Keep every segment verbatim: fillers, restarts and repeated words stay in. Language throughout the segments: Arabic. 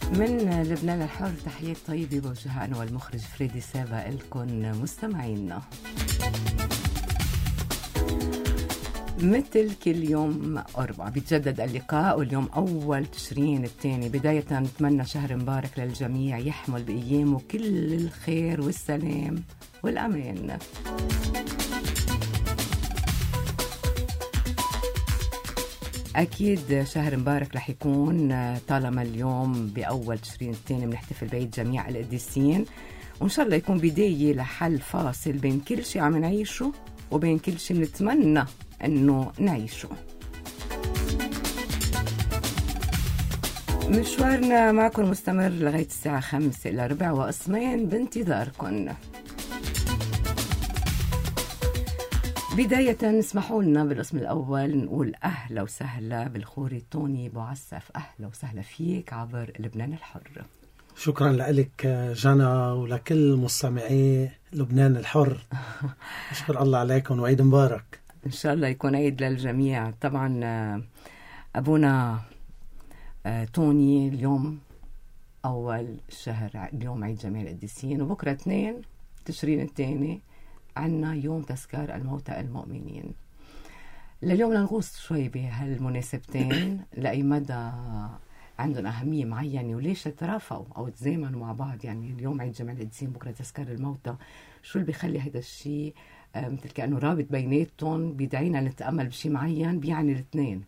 من لبنان الحر تحية طيبة بوجهها أنا والمخرج فريدي سابا لكم مستمعينا. مثل كل يوم أربعة بيتجدد اللقاء، واليوم أول تشرين الثاني. بداية نتمنى شهر مبارك للجميع يحمل بأيامه كل الخير والسلام والأمان. أكيد شهر مبارك رح يكون طالما اليوم بأول تشرين الثاني بنحتفل بعيد جميع القديسين، وإن شاء الله يكون بداية لحل فاصل بين كل شيء عم نعيشه وبين كل شيء بنتمنى أنه نعيشه. مشوارنا معكم مستمر لغاية الساعة خمسة إلى ربع وقسمين بانتظاركم. بداية اسمحوا لنا بالاسم الأول نقول أهلا وسهلا بالخوري توني بوعسف. أهلا وسهلا فيك عبر لبنان الحر. شكرا لك جانا ولكل مستمعي لبنان الحر. أشكر الله عليكم وعيد مبارك. إن شاء الله يكون عيد للجميع. طبعا أبونا توني اليوم أول شهر، اليوم عيد جميع القديسين، وبكرة اثنين تشرين الثاني عنا يوم تذكار الموتى المؤمنين. لليوم لنغوص شوي بهالمناسبتين لأي مدى عندهم أهمية معينة وليش ترافقوا أو تزامنوا مع بعض. يعني اليوم عيد جميع القديسين بكرة تذكار الموتى، شو اللي بيخلي هذا الشيء مثل كأنه رابط بيناتهم بيدعينا نتأمل بشيء معين بيعني الاثنين؟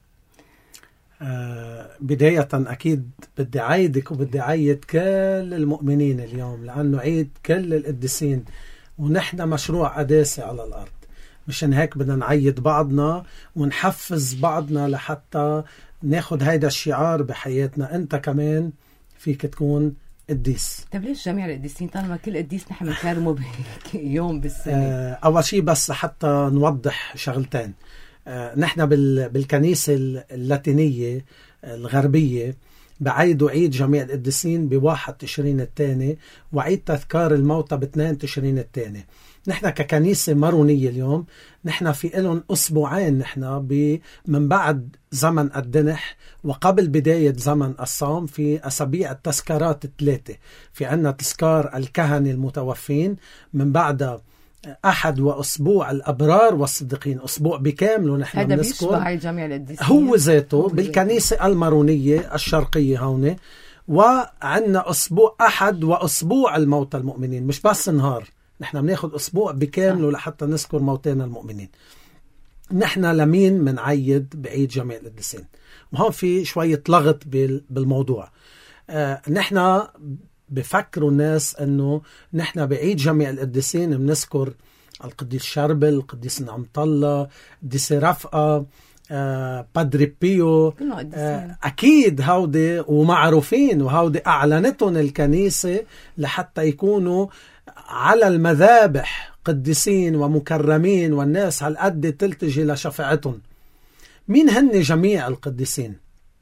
آه بداية أكيد بدي عيدك وبدي عيد كل المؤمنين اليوم، لأنه عيد كل القديسين ونحن مشروع قداسة على الأرض. مشان هيك بدنا نعيد بعضنا ونحفز بعضنا لحتى ناخد هيدا الشعار بحياتنا. أنت كمان فيك تكون قديس. طب ليش جميع القديسين طالما كل قديس نحن نكرمه يوم بالسنة؟ آه أول شيء بس حتى نوضح شغلتين. آه نحن بالكنيسة اللاتينية الغربية بعيدوا عيد جميع القديسين بواحد تشرين الثاني، وعيد تذكار الموتى باثنين تشرين الثاني. نحن ككنيسة مارونية اليوم نحن في لهم أسبوعين، نحن من بعد زمن الدنح وقبل بداية زمن الصوم في أسابيع التذكارات الثلاثة. في عنا تذكار الكهنة المتوفين، من بعد أحد وأسبوع الأبرار والصديقين، أسبوع بكامله نحن هذا بنذكر بيشبه جميع القديسين هو ذاته بالكنيسة المارونية الشرقية هون. وعندنا أسبوع أحد وأسبوع الموتى المؤمنين، مش بس نهار، نحن بناخد أسبوع بكامله لحتى نذكر موتانا المؤمنين. نحن لمين منعيد بعيد جميع القديسين؟ وهون في شوية لغط بالموضوع. آه نحن بفكروا الناس أنه نحن بعيد جميع القديسين بنذكر القديس شربل، القديس نعمت الله، القديس رفقة، آه، بادري بيو، آه، أكيد هودي ومعروفين وهودي أعلنتهم الكنيسة لحتى يكونوا على المذابح قديسين ومكرمين والناس هالقد تلتجي لشفاعتهم. مين هن جميع القديسين؟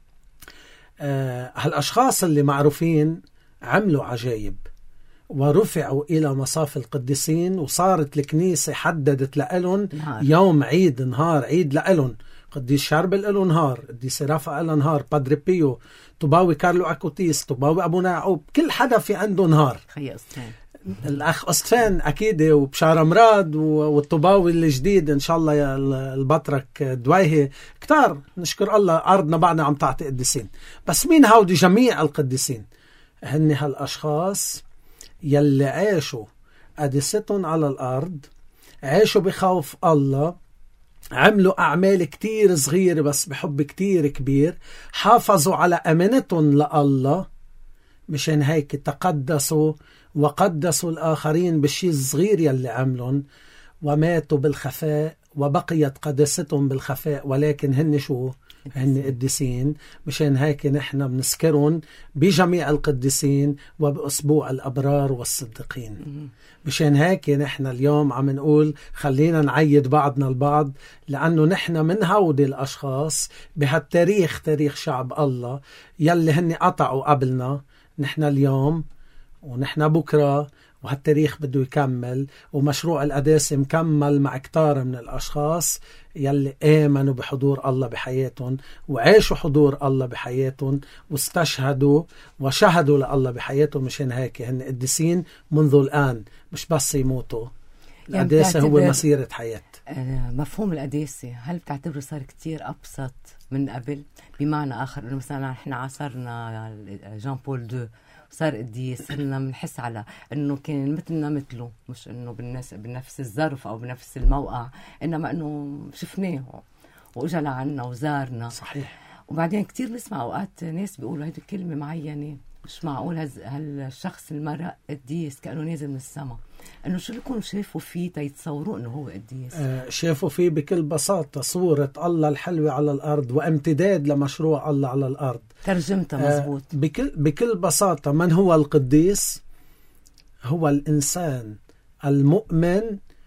آه، هالأشخاص اللي معروفين عملوا عجائب ورفعوا إلى مصاف القديسين، وصارت الكنيسة حددت لهم يوم عيد، نهار عيد لهم. قديس شربل له نهار، قديس رفقة له نهار، بادري بيو، طوباوي كارلو أكوتيس، طوباوي أبونا يعقوب، كل حدا في عنده نهار. خي أسفان الأخ أسفان أكيد، وبشار مراد، والطوباوي الجديد إن شاء الله يا البطرك دويهي، كتار نشكر الله أرضنا بعدنا عم تعطي قديسين. بس مين هودي جميع القديسين؟ هن هالأشخاص يلي عاشوا قداستهم على الأرض، عاشوا بخوف الله، عملوا أعمال كتير صغيرة بس بحب كتير كبير، حافظوا على أمانتهم لله، مشان هيك تقدسوا وقدسوا الآخرين بالشيء الصغير يلي عملون، وماتوا بالخفاء وبقيت قداستهم بالخفاء، ولكن هن شو؟ هن قديسين. مشان هيك نحن بنذكرهم بجميع القديسين وبأسبوع الأبرار والصديقين. مشان هيك نحن اليوم عم نقول خلينا نعيد بعضنا البعض، لأنه نحن من هودي الأشخاص بهالتاريخ، تاريخ شعب الله يلي هن قطعوا قبلنا. نحن اليوم ونحن بكرة وهالتاريخ بده يكمل، ومشروع القداسة مكمل مع كتار من الأشخاص يلي آمنوا بحضور الله بحياتهم وعاشوا حضور الله بحياتهم واستشهدوا وشهدوا لله بحياتهم. مشان هيك هن قديسين منذ الآن، مش بس يموتوا. يعني القداسة هو مسيرة حياة. مفهوم القداسة هل بتعتبره صار كتير أبسط من قبل؟ بمعنى آخر إنه مثلا إحنا عاصرنا جان بول دو صار قديس، صرنا بنحس على إنه كان مثلنا مثله، مش إنه بالناس بنفس الظرف أو بنفس الموقع، إنما إنه شفناه وإجا لعنا وزارنا. صحيح. وبعدين كتير بسمع أوقات ناس بيقولوا هيدي كلمة معينة، مش معقول هز... هالشخص المرأة قديس كأنه نازل من السماء، انه شو بيكونوا شافوا فيه تيتصوروا انه هو قديس؟ آه شافوا فيه بكل بساطة صورة الله الحلوة على الأرض وامتداد لمشروع الله على الأرض. ترجمتها مزبوط. آه بكل, بكل بساطة من هو القديس؟ هو الإنسان المؤمن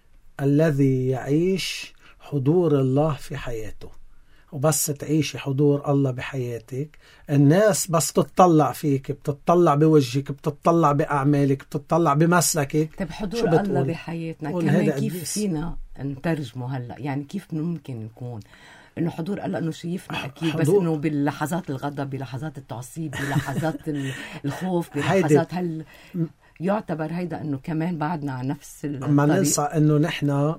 الذي يعيش حضور الله في حياته. وبس تعيشي حضور الله بحياتك، الناس بس تتطلع فيك، بتتطلع بوجهك، بتتطلع بأعمالك، بتتطلع بمسلكك. طيب حضور الله بحياتنا كمان كيف فينا نترجمه هلأ؟ يعني كيف ممكن يكون انه حضور الله انه شايفنا اكيد، بس انه بلحظات الغضب، بلحظات التعصيب، بلحظات الخوف، بلحظات هل يعتبر هيدا انه كمان بعدنا على نفس الطريق؟ ما ننسى انه نحن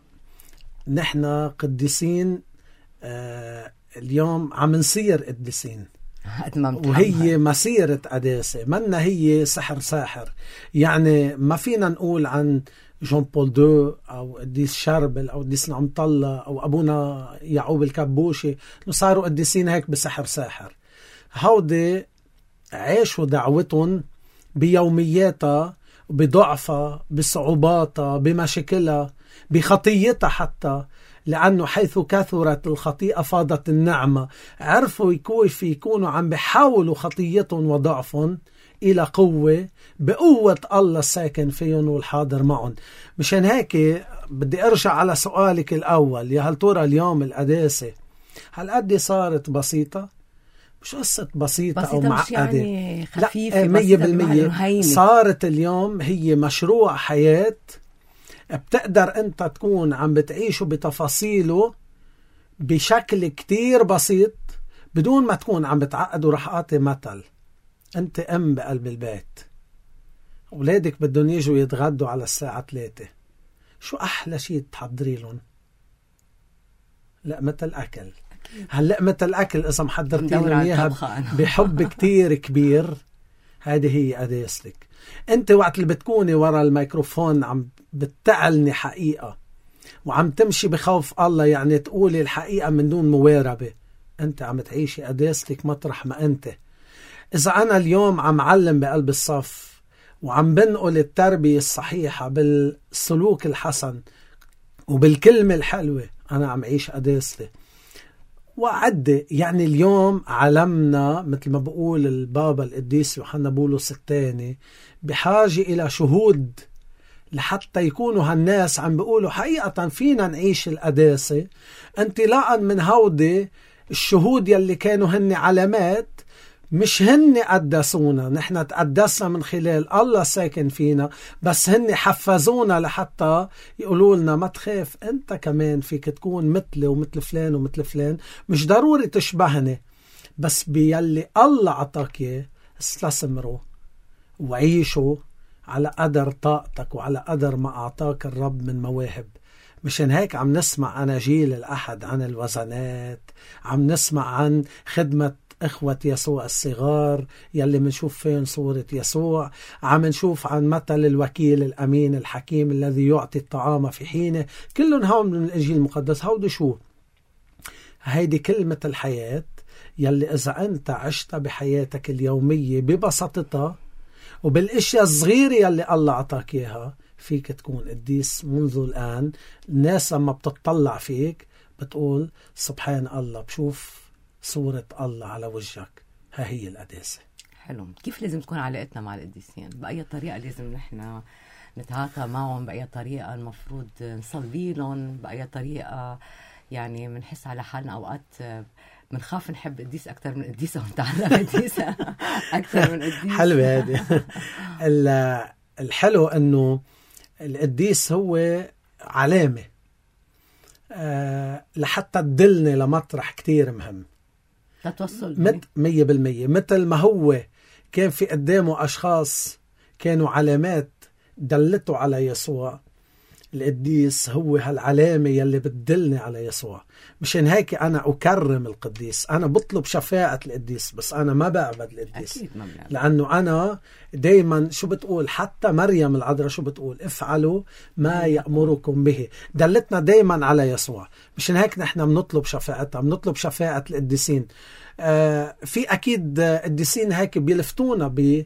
نحن قديسين. آه اليوم عم نصير قديسين، وهي مسيرة قداسة، منا هي سحر ساحر. يعني ما فينا نقول عن جون بول دو أو قديس شربل أو قديس نعمطلة أو أبونا يعقوب الكبوشي إنه صاروا قديسين هيك بسحر ساحر. هودي عاشوا دعوتهم بيومياتها، بضعفها، بصعوباتها، بمشاكلها، بخطيتها حتى، لأنه حيث كثرت الخطيئة فاضت النعمة. عرفوا كيف يكونوا عم بيحاولوا خطيتهم وضعفهم إلى قوة بقوة الله الساكن فيهم والحاضر معهم. مشان هيك بدي أرجع على سؤالك الأول، يا هل ترى اليوم القداسة هل قد صارت بسيطة؟ مش قصة بسيطة, بسيطة أو معقدة، يعني خفيفة، لا مية بالمية صارت اليوم هي مشروع حياة بتقدر أنت تكون عم بتعيشه بتفاصيله بشكل كتير بسيط بدون ما تكون عم بتعقد. ورح أعطي مثل. أنت أم بقلب البيت، أولادك بدهم يجوا يتغدوا على الساعة ثلاثة، شو أحلى شيء تحضري لهم؟ لقمة الأكل. هاللقمة الأكل إذا محضرتي لهم إياها بحب كتير كبير، هذه هي قداستك. أنت وقت اللي بتكوني ورا الميكروفون عم بتعلني حقيقة وعم تمشي بخوف الله، يعني تقولي الحقيقة من دون مواربة، أنت عم تعيشي قداستك مطرح ما أنت. إذا أنا اليوم عم علم بقلب الصف وعم بنقل التربية الصحيحة بالسلوك الحسن وبالكلمة الحلوة، أنا عم عيش قداستي. وعد يعني اليوم علمنا مثل ما بقول البابا القديس يوحنا بولس الثاني بحاجة إلى شهود لحتى يكونوا هالناس عم بيقولوا حقيقة فينا نعيش القداسة. انطلاقا من هودي الشهود يلي كانوا هن علامات، مش هن قدسونا، نحن تقدسنا من خلال الله ساكن فينا، بس هن حفزونا لحتى يقولوا لنا ما تخاف، انت كمان فيك تكون مثلي ومثل فلان ومثل فلان، مش ضروري تشبهني، بس بيلي الله عطاك اياه استثمروا وعيشوا على قدر طاقتك وعلى قدر ما أعطاك الرب من مواهب. مشان هيك عم نسمع أناجيل الأحد عن الوزنات، عم نسمع عن خدمة إخوة يسوع الصغار يلي منشوف فين صورة يسوع، عم نشوف عن مثل الوكيل الأمين الحكيم الذي يعطي الطعام في حينه. كلهم هون من الإنجيل المقدس. هودي شو؟ هيدي كلمة الحياة يلي إذا أنت عشت بحياتك اليومية ببساطتها وبالاشياء الصغيرة يلي الله عطاك اياها، فيك تكون قديس منذ الآن. الناس لما بتطلع فيك بتقول سبحان الله، بشوف صورة الله على وجهك. ها هي القداسة. حلو. كيف لازم تكون علاقتنا مع القديسين؟ بأي طريقة لازم نحن نتعاطى معهم؟ بأي طريقة المفروض نصلي لهم؟ بأي طريقة يعني منحس على حالنا أوقات منخاف نحب قديس أكتر من قديسة ونتعلم قديسة أكتر من قديسة؟ حلوة هذه. الحلو أنه القديس هو علامة أه لحتى تدلني لمطرح كتير مهم تتوصل مت مية بالمية. مثل ما هو كان في قدامه أشخاص كانوا علامات دلته على يسوع، القديس هو هالعلامة يلي بتدلني على يسوع. مشان هيك أنا أكرم القديس، أنا بطلب شفاعة القديس، بس أنا ما بعبد القديس. أكيد ما بنعبد. لأنه أنا دايما شو بتقول، حتى مريم العذراء شو بتقول، افعلوا ما يأمركم به، دلتنا دايما على يسوع. مشان هيك نحن بنطلب شفاعتها، بنطلب شفاعة القديسين. آه في أكيد قديسين هيك بيلفتونا ب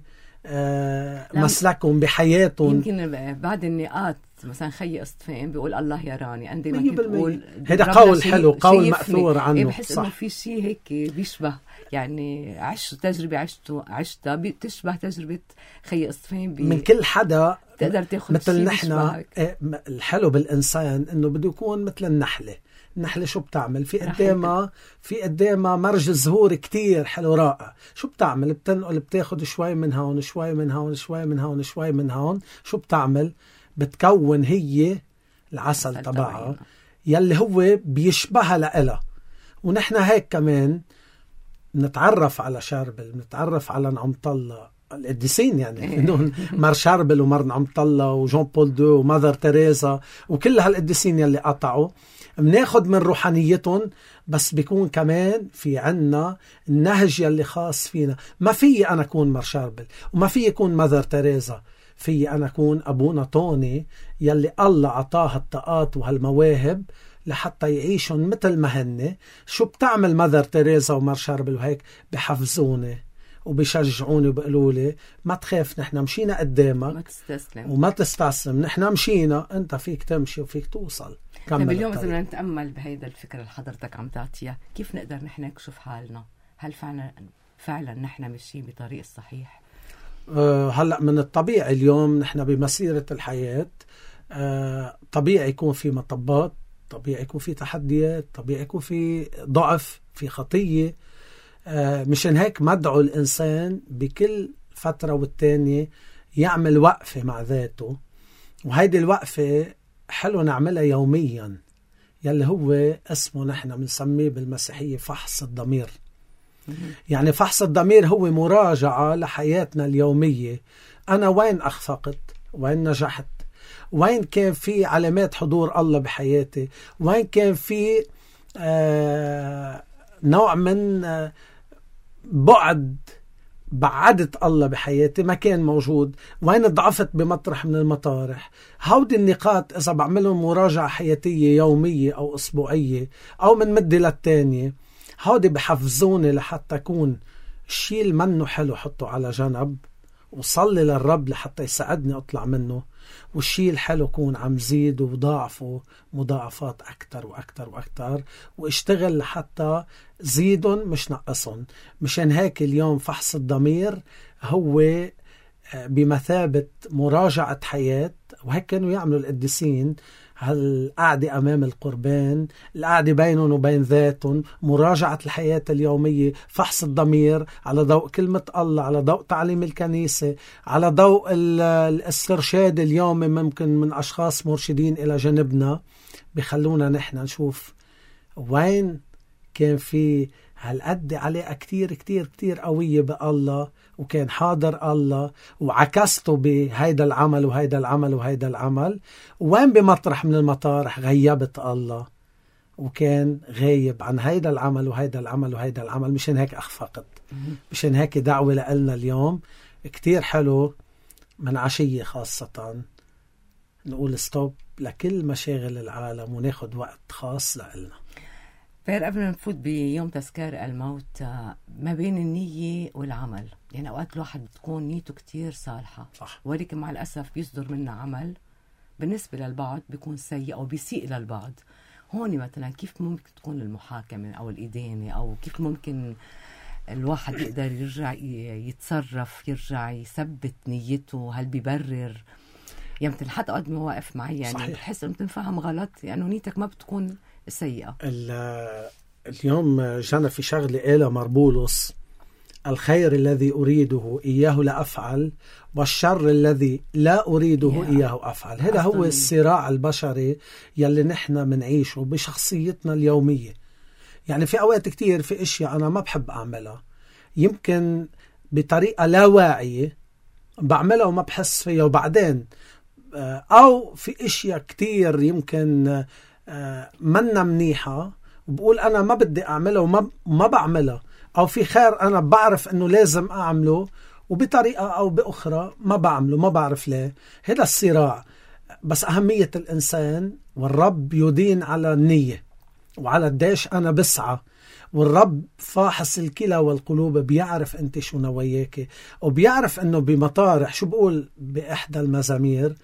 آه مسلكهم بحياتهم. يمكن بعد النقاط مثلا خي اسطفين بيقول الله يراني، عندي ما كنت بقول هذا قول حلو، قول مأثور عنه. إيه بحس انه في شيء هيك بيشبه، يعني عشت تجربه عشته عشتها بتشبه تجربه خي اسطفين بي... من كل حدا تقدر تاخذ مثل نحن. الحلو بالإنسان انه بده يكون مثل النحله. النحلة شو بتعمل؟ في قدامها في قدامها مرج زهور كتير حلو رائع. شو بتعمل؟ بتنقل، بتاخد شوي من هون شوي من هون شوي من هون شوي من هون. شو بتعمل؟ بتكون هي العسل تبعها يلي هو بيشبهها لإلها. ونحن هيك كمان نتعرف على شاربل، نتعرف على نعمت الله القديسين، يعني بدون مار شاربل ومار نعمت الله وجون بول دو وماذر تيريزا وكل هالقديسين يلي قطعوا، بناخد من روحانيتهم، بس بيكون كمان في عنا النهج يلي خاص فينا. ما في أنا أكون مار شاربل، وما في يكون ماذر تيريزا، في أنا أكون أبونا طوني يلي الله عطاه الطاقات وهالمواهب لحتى يعيشون مثل ما هن. شو بتعمل ماذر تيريزا ومار شاربل وهيك؟ بحفزوني وبيشجعوني وبقولوا لي ما تخاف، نحن مشينا قدامك، ما تستسلم وما تستسلم، نحن مشينا، انت فيك تمشي وفيك توصل. طيب اليوم إذا بدنا نتأمل بهيدا الفكرة اللي حضرتك عم تعطيها، كيف نقدر نحن نكشف حالنا؟ هل فعلا فعلا نحن ماشيين بطريق الصحيح؟ أه هلأ من الطبيعي اليوم نحن بمسيرة الحياة أه طبيعي يكون في مطبات، طبيعي يكون في تحديات، طبيعي يكون في ضعف، في خطية. أه مشان هيك مدعو الإنسان بكل فترة والتانية يعمل وقفة مع ذاته، وهيدي الوقفة حلو نعملها يوميا، يلي هو اسمه نحن بنسميه بالمسيحية فحص الضمير. يعني فحص الضمير هو مراجعة لحياتنا اليومية. أنا وين أخفقت؟ وين نجحت؟ وين كان في علامات حضور الله بحياتي؟ وين كان في آه نوع من آه بعد بعدت الله بحياتي ما كان موجود؟ وين ضعفت بمطرح من المطارح؟ هودي النقاط إذا بعملهم مراجعة حياتية يومية أو أسبوعية أو من مدة للتانية، هودي بحفزوني لحتى أكون الشيء منه حلو حطه على جنب وصلي للرب لحتى يساعدني أطلع منه، والشيء الحلو كون عم زيد وضاعفه مضاعفات أكتر وأكتر وأكتر، واشتغل لحتى زيدن مش نقصن. مشان هيك اليوم فحص الضمير هو بمثابة مراجعة حياة، وهيك كانوا يعملوا القديسين. هالقعدة أمام القربان، القعدة بينهم وبين ذاتهم، مراجعة الحياة اليومية، فحص الضمير على ضوء كلمة الله، على ضوء تعليم الكنيسة، على ضوء الاسترشاد اليومي ممكن من أشخاص مرشدين إلى جانبنا بخلونا نحن نشوف وين كان في هالقد علاقة كتير كتير كتير قوية بالله، وكان حاضر الله، وعكسته بهيدا العمل وهيدا العمل وهيدا العمل، وين بمطرح من المطارح غيبت الله وكان غايب عن هيدا العمل وهيدا العمل وهيدا العمل. مشان هيك أخفقت. مشان هيك دعوة لنا اليوم كتير حلو من عشية خاصة نقول ستوب لكل مشاغل العالم وناخد وقت خاص لنا. فير قبل ما نفوت بيوم تذكار الموت، ما بين النية والعمل، يعني أوقات الواحد بتكون نيته كتير صالحة صح، ولكن مع الأسف بيصدر منه عمل بالنسبة للبعض بيكون سيء أو بيسيء للبعض. هون مثلا كيف ممكن تكون المحاكمة أو الإدانة، أو كيف ممكن الواحد يقدر يرجع يتصرف، يرجع يثبت نيته؟ هل بيبرر؟ يعني حتى قد مواقف معي يعني بحس أنه تنفهم غلط، يعني نيتك ما بتكون سيئة. اليوم جانا في شغلة قالها مربولس الخير الذي أريده إياه لا أفعل، والشر الذي لا أريده yeah. إياه أفعل. هذا هو الصراع البشري يلي نحن منعيشه بشخصيتنا اليومية. يعني في أوقات كتير في أشياء أنا ما بحب أعملها، يمكن بطريقة لا واعية بعملها وما بحس فيها، وبعدين أو في أشياء كتير يمكن منا منيحة وبقول أنا ما بدي أعملها وما ما بعملها، أو في خير أنا بعرف أنه لازم أعمله وبطريقة أو بأخرى ما بعمله، ما بعرف ليه. هذا الصراع. بس أهمية الإنسان، والرب يدين على النية وعلى الداش أنا بسعى، والرب فاحص الكلى والقلوب، بيعرف أنت شو نواياك، وبيعرف أنه بمطارح شو بقول بإحدى المزامير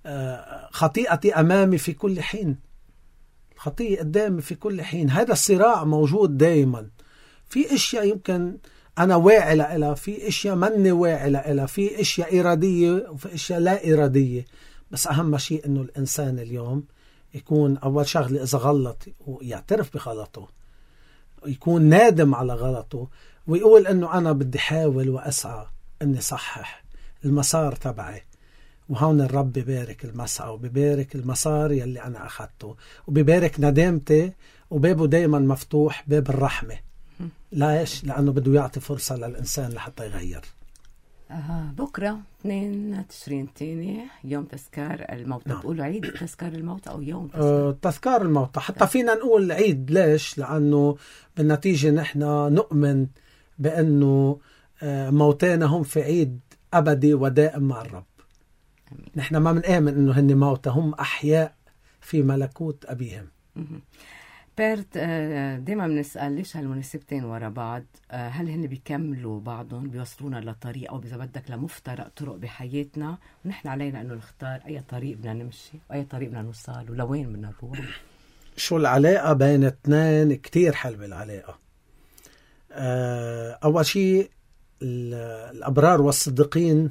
خطيئتي أمامي في كل حين، خطيئة قدامي في كل حين. هذا الصراع موجود دائما. في اشياء يمكن انا واعي لها، في اشياء مني واعي لها، في اشياء اراديه وفي اشياء لا اراديه. بس اهم شيء انه الانسان اليوم يكون اول شغله اذا غلط ويعترف بغلطه، يكون نادم على غلطه، ويقول انه انا بدي حاول واسعى اني صحح المسار تبعي. وهون الرب ببارك المسعى وببارك المسار يلي انا اخذته، وببارك ندامتي، وبابه دايما مفتوح، باب الرحمه. ليش؟ لأنه بده يعطي فرصة للإنسان لحتى يغير. آه بكرة اثنين تشرين الثاني يوم تذكار الموتى. نعم. بتقولوا عيد تذكار الموتى أو يوم تذكار, آه تذكار الموتى. حتى فينا نقول عيد. ليش؟ لأنه بالنتيجة نحن نؤمن بأنه آه موتانا هم في عيد أبدي ودائم مع الرب. أمين. نحن ما بنآمن أنه هن موتى، هم أحياء في ملكوت أبيهم. م- بيرت دايما بنسأل ليش هالمناسبتين ورا بعض؟ هل هن بيكملوا بعضهم، بيوصلونا لطريق، أو إذا بدك لمفترق طرق بحياتنا، ونحن علينا أنه نختار أي طريق بدنا نمشي وأي طريق بدنا نوصل ولوين بدنا نروح. شو العلاقة بين اثنين؟ كتير حلوة العلاقة. أول شيء الأبرار والصديقين.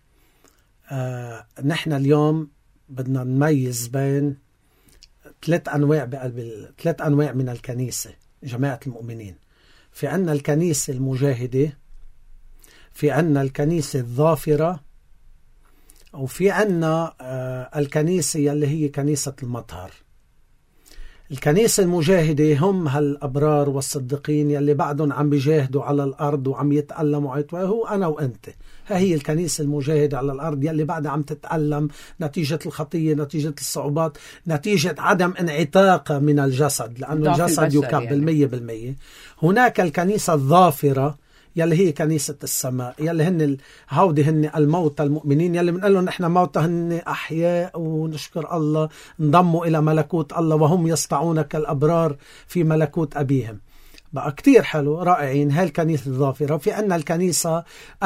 نحن اليوم بدنا نميز بين ثلاث أنواع بقلب ثلاث أنواع من الكنيسة، جماعة المؤمنين. في عنا الكنيسة المجاهدة، في عنا الكنيسة الظافرة، وفي عنا آه الكنيسة يلي هي كنيسة المطهر. الكنيسة المجاهدة هم هالأبرار والصديقين يلي بعدهم عم بيجاهدوا على الأرض وعم يتألموا عيطوا، هو أنا وأنت. هي الكنيسة المجاهدة على الأرض يلي بعدها عم تتألم نتيجة الخطية، نتيجة الصعوبات، نتيجة عدم انعتاق من الجسد، لأنه الجسد يكب المية بالمية. هناك الكنيسة الظافرة يلي هي كنيسة السماء، يلي هن هودي هن الموتى المؤمنين، يلي بنقول لهم نحن موتى هن أحياء ونشكر الله انضموا إلى ملكوت الله وهم يسطعون كالأبرار في ملكوت أبيهم. بقى كتير حلو، رائعين. هاي الكنيسة الظافرة. في عنا الكنيسة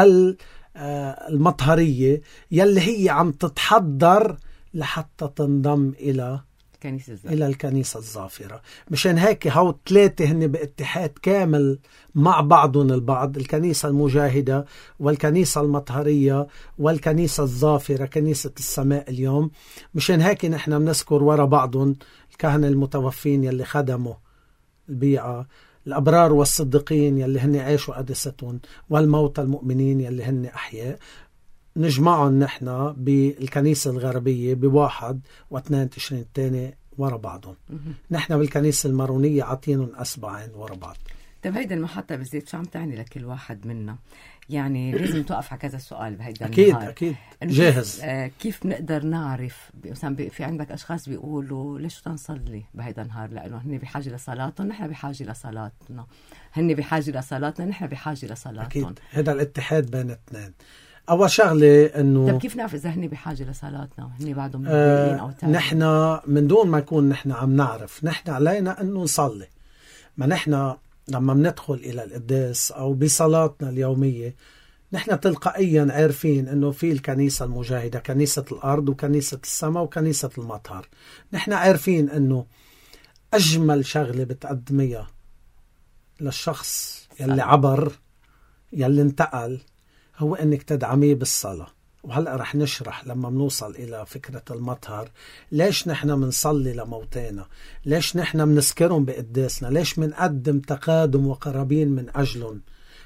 المطهرية يلي هي عم تتحضر لحتى تنضم إلى إلى الكنيسة الظافرة. مشان هيك هاو ثلاثة هن باتحاد كامل مع بعضهم البعض، الكنيسة المجاهدة والكنيسة المطهرية والكنيسة الظافرة، كنيسة السماء اليوم. مشان هيك نحن بنذكر ورا بعضهم الكهنة المتوفين يلي خدموا البيعة، الأبرار والصديقين يلي هن عاشوا قدستهم، والموتى المؤمنين يلي هن أحياء. نجمعهم نحن بالكنيسة الغربية بواحد واثنين تشرين الثاني ورا بعضهم. نحن بالكنيسة المارونية عاطينهم أسبوعين ورا بعض. طيب هيدا المحطة بالذات شو عم تعني لكل واحد منا؟ يعني لازم توقف على كذا سؤال بهيدا أكيد النهار. أكيد جاهز. آه كيف نقدر نعرف مثلا في عندك أشخاص بيقولوا ليش تنصلي بهيدا النهار؟ لأنه هن بحاجة لصلاتهم، نحن بحاجة لصلاتنا. هن بحاجة لصلاتنا، نحن بحاجة لصلاتهم. أكيد هذا الاتحاد بين الاثنين. أول شغلة إنه طب كيف نعرف إذا هن بحاجة لصلاتنا وهن بعدهم متضايقين أو تعبانين؟ نحن من دون ما يكون نحن عم نعرف، نحن علينا إنه نصلي. ما نحن لما بندخل إلى القداس أو بصلاتنا اليومية نحن تلقائيا عارفين إنه في الكنيسة المجاهدة، كنيسة الأرض وكنيسة السماء وكنيسة المطهر. نحن عارفين إنه أجمل شغلة بتقدميها للشخص يلي عبر يلي انتقل هو انك تدعميه بالصلاة. وهلأ رح نشرح لما منوصل الى فكرة المطهر ليش نحن منصلي لموتانا، ليش نحن منذكرهم بقداسنا، ليش منقدم تقادم وقرابين من اجلهم.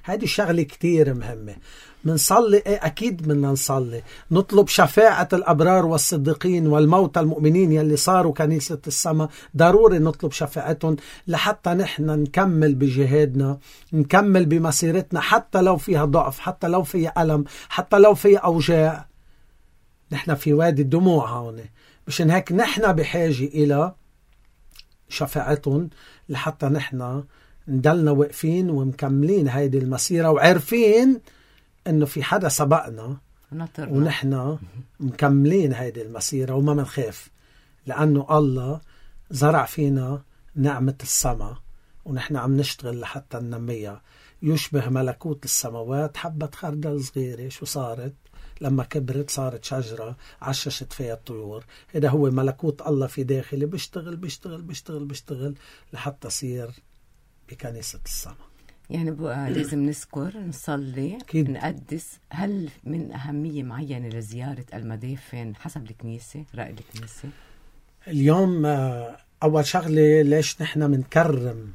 هذه شغلة كتير مهمة. منصلي ايه أكيد بدنا نصلي، نطلب شفاعة الأبرار والصديقين والموتى المؤمنين يلي صاروا كنيسة السماء، ضروري نطلب شفاعتهم لحتى نحن نكمل بجهادنا، نكمل بمسيرتنا، حتى لو فيها ضعف، حتى لو فيها ألم، حتى لو فيها أوجاع. نحن في وادي الدموع هون، مشان هيك نحن بحاجة إلى شفاعتهم لحتى نحن ندلنا واقفين ومكملين هيدي المسيرة، وعارفين انه في حدا سبقنا ونحن مكملين هيدي المسيرة وما منخاف، لأنه الله زرع فينا نعمة السماء ونحن عم نشتغل لحتى ننميها. يشبه ملكوت السماوات حبة خردل صغيرة، شو صارت؟ لما كبرت صارت شجرة عششت فيها الطيور. هذا هو ملكوت الله في داخلي، بيشتغل بيشتغل بيشتغل بيشتغل لحتى يصير بكنيسة السماء. يعني بقى لازم نذكر، نصلي، أكيد. نقدس. هل من أهمية معينة لزيارة المدافن حسب الكنيسة، رأي الكنيسة؟ اليوم أول شغلة، ليش نحن منكرم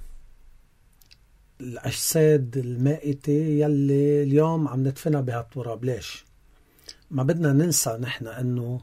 الأجساد المائتة يلي اليوم عم ندفنها بهالتراب؟ ليش؟ ما بدنا ننسى نحن أنه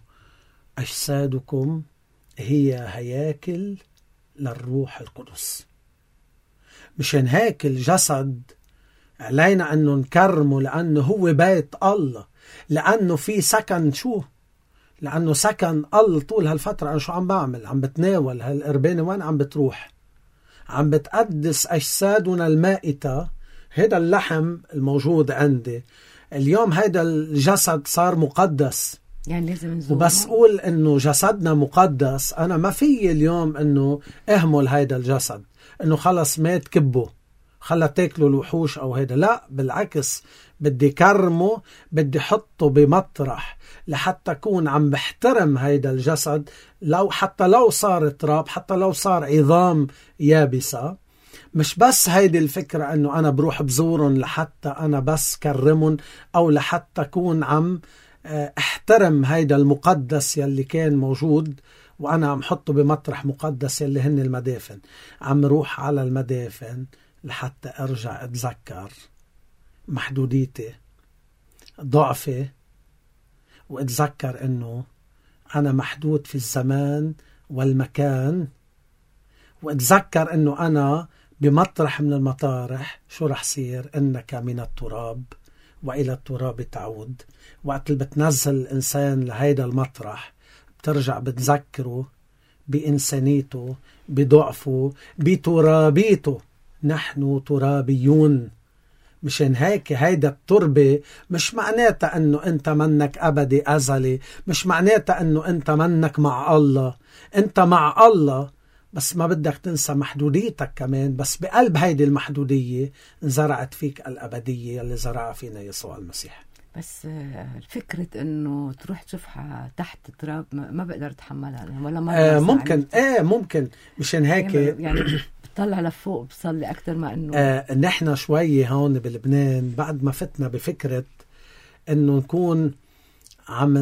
أجسادكم هي هياكل للروح القدس. مشان هيك الجسد علينا أنه نكرمه، لأنه هو بيت الله، لأنه في سكن. شو؟ لأنه سكن الله. طول هالفترة أنا شو عم بعمل؟ عم بتناول هالقربانة، وين عم بتروح؟ عم بتقدس أجسادنا المائتة. هذا اللحم الموجود عندي اليوم، هذا الجسد صار مقدس، يعني لازم نزوره. وبس قول إنه جسدنا مقدس، أنا ما في اليوم إنه اهمل هذا الجسد، إنه خلص مات كبه خلا تاكلوا الوحوش أو هذا. لا، بالعكس، بدي كرمه، بدي حطه بمطرح لحتى أكون عم بحترم هيدا الجسد، لو حتى لو صار تراب، حتى لو صار عظام يابسة. مش بس هيدي الفكرة أنه أنا بروح بزورن لحتى أنا بس كرمن، أو لحتى أكون عم احترم هيدا المقدس يلي كان موجود وأنا عم حطه بمطرح مقدس يلي هن المدافن. عم روح على المدافن لحتى أرجع أتذكر محدوديتي، ضعفي، وأتذكر أنه أنا محدود في الزمان والمكان، وأتذكر أنه أنا بمطرح من المطارح شو رح صير؟ إنك من التراب وإلى التراب تعود. وقت اللي بتنزل الإنسان لهيدا المطرح بترجع بتذكره بإنسانيته، بضعفه، بترابيته. نحن ترابيون. مشان هيك هيدا التربة مش معناتها أنه أنت منك أبدي أزلي، مش معناتها أنه أنت منك مع الله. أنت مع الله، بس ما بدك تنسى محدوديتك كمان. بس بقلب هيدي المحدودية انزرعت فيك الأبدية اللي زرعها فينا يسوع المسيح. بس فكرة انه تروح تشوفها تحت تراب ما بقدر اتحملها ولا مرة. آه ممكن ايه ممكن مشان هيك يعني بطلع لفوق بصلي اكتر ما انه آه نحن شوي هون بلبنان بعد ما فتنا بفكرة انه نكون عم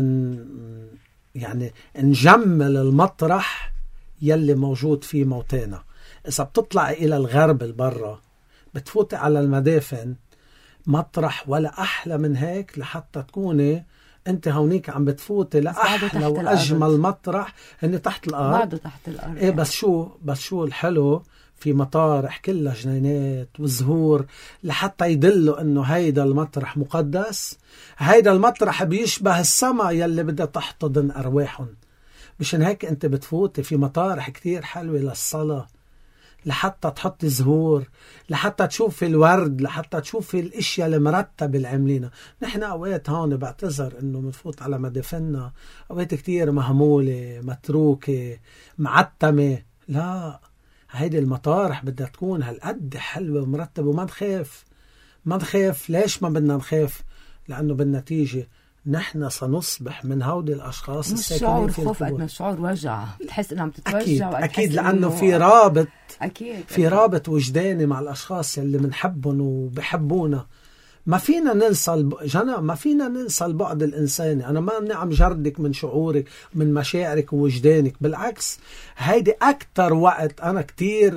يعني نجمل المطرح يلي موجود فيه موتانا. اذا بتطلع الى الغرب البرة بتفوت على المدافن، مطرح ولا أحلى من هيك لحتى تكوني أنت هونيك عم بتفوتي لأحلى وأجمل مطرح هني تحت الأرض. بعده تحت الأرض. إيه بس شو بس شو الحلو في مطارح كلها جنينات وزهور لحتى يدلوا إنه هيدا المطرح مقدس. هيدا المطرح بيشبه السماء يلي بدها تحتضن أرواحهم. مشان هيك أنت بتفوتي في مطارح كتير حلوة للصلاة، لحتى تحط زهور، لحتى تشوف الورد، لحتى تشوف الاشياء المرتبة اللي عاملينها. نحن اوقات هون بعتذر انه بنفوت على مدافننا اوقات كتير مهمولة، متروكة، معتمة. لا، هيدي المطارح بدها تكون هالقد حلوة ومرتبة، وما نخاف ما نخاف. ليش ما بدنا نخاف؟ لانه بالنتيجة نحن سنصبح من هودي الأشخاص الساكنين في خوف، قد ما الشعور وجع، بتحس إنها بتتوجع. أكيد, أكيد لأنه في رابط أكيد في أكيد. رابط وجداني مع الأشخاص اللي بنحبهم وبحبونا. ما فينا ننسى الب... جنا ما فينا ننسى البعد الإنساني. أنا ما عم جردك من شعورك من مشاعرك ووجدانك، بالعكس هيدي أكتر وقت أنا كتير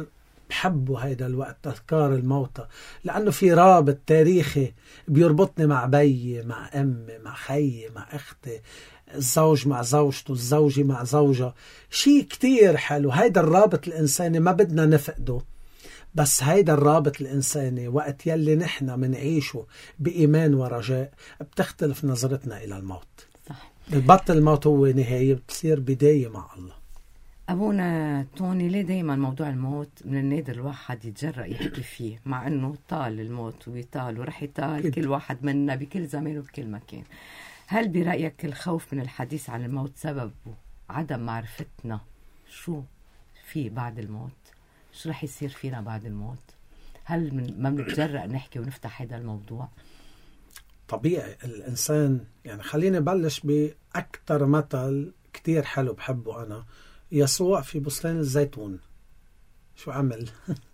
بحبوا هيدا الوقت تذكار الموتى، لأنه في رابط تاريخي بيربطني مع بيي، مع أمي، مع خيي، مع أختي، الزوج مع زوجته، الزوجة مع زوجها. شيء كتير حلو. هيدا الرابط الإنساني ما بدنا نفقده، بس هيدا الرابط الإنساني وقت يلي نحن منعيشه بإيمان ورجاء بتختلف نظرتنا إلى الموت. صح. ببطل الموت هو نهاية، بتصير بداية مع الله. أبونا توني، ليه دايما موضوع الموت من النادر الواحد يتجرأ يحكي فيه، مع أنه طال الموت ويطال ورح يطال كل واحد منا بكل زمان وبكل مكان؟ هل برأيك الخوف من الحديث عن الموت سببه عدم معرفتنا شو في بعد الموت؟ شو رح يصير فينا بعد الموت؟ هل من ما بنتجرأ نحكي ونفتح هذا الموضوع؟ طبيعي الإنسان، يعني خليني بلش بأكتر مثل كتير حلو بحبه أنا، يسوع في بستان الزيتون. شو عمل؟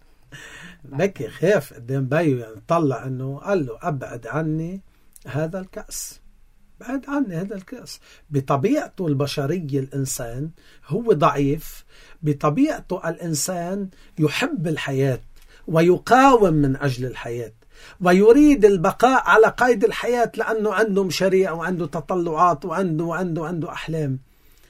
بكي، خاف قدام بيو، يعني طلع انه قال له أبعد عني هذا الكأس، بعد عني هذا الكأس. بطبيعته البشرية الإنسان هو ضعيف، بطبيعته الإنسان يحب الحياة ويقاوم من أجل الحياة ويريد البقاء على قيد الحياة، لأنه عنده مشاريع وعنده تطلعات وعنده وعنده وعنده أحلام.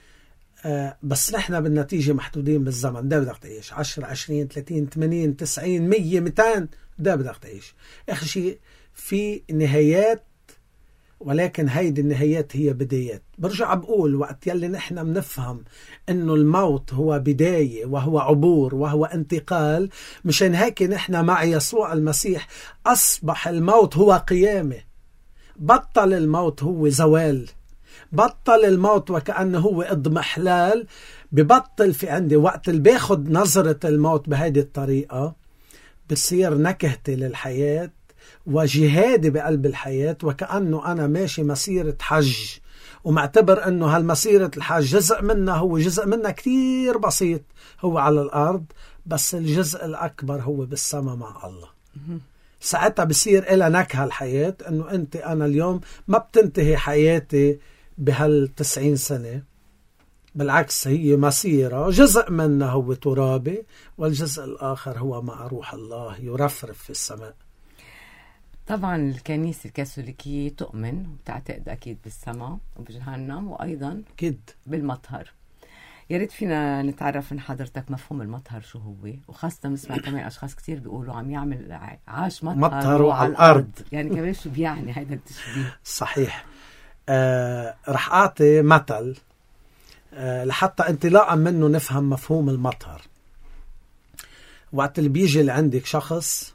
آه بس نحن بالنتيجة محدودين بالزمن. ده بدك تعيش عشرة عشرين ثلاثين ثمانين تسعين مية مئتين، ده بدك تعيش. آخر شيء في نهايات، ولكن هيدي النهايات هي بدايات. برجع بقول وقت يلي نحن بنفهم انه الموت هو بداية وهو عبور وهو انتقال، مشان هيك نحن مع يسوع المسيح أصبح الموت هو قيامة. بطل الموت هو زوال، بطل الموت وكأنه هو اضمحلال. ببطل في عندي وقت اللي باخد نظرة الموت بهذه الطريقة، بصير نكهتي للحياة وجهادي بقلب الحياة، وكأنه أنا ماشي مسيرة حج، ومعتبر أنه هالمسيرة الحج جزء منها هو جزء منها كتير بسيط هو على الأرض، بس الجزء الأكبر هو بالسماء مع الله. ساعتها بصير إلى نكهة الحياة، أنه أنت أنا اليوم ما بتنتهي حياتي بهالتسعين سنة، بالعكس هي مسيرة جزء منها هو ترابي، والجزء الآخر هو مع روح الله يرفرف في السماء. طبعا الكنيسة الكاثوليكية تؤمن وتعتقد أكيد بالسماء وبجهنم، وأيضا أكيد بالمطهر. يا ريت فينا نتعرف من حضرتك مفهوم المطهر شو هو، وخاصة بنسمع كمان أشخاص كتير بيقولوا عم يعمل عاش مطهر, مطهر على الأرض. يعني كمان شو بيعني هذا التشبيه؟ صحيح. آه رح أعطي مثل آه لحتى انطلاقا منه نفهم مفهوم المطهر. وقت اللي بيجي لعندك شخص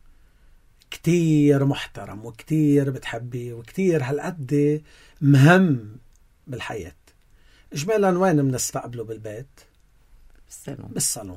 كتير محترم وكتير بتحبيه وكتير هالقد مهم بالحياة، إجمالا وين بنستقبله؟ بالبيت، بالصالون. بالصالون.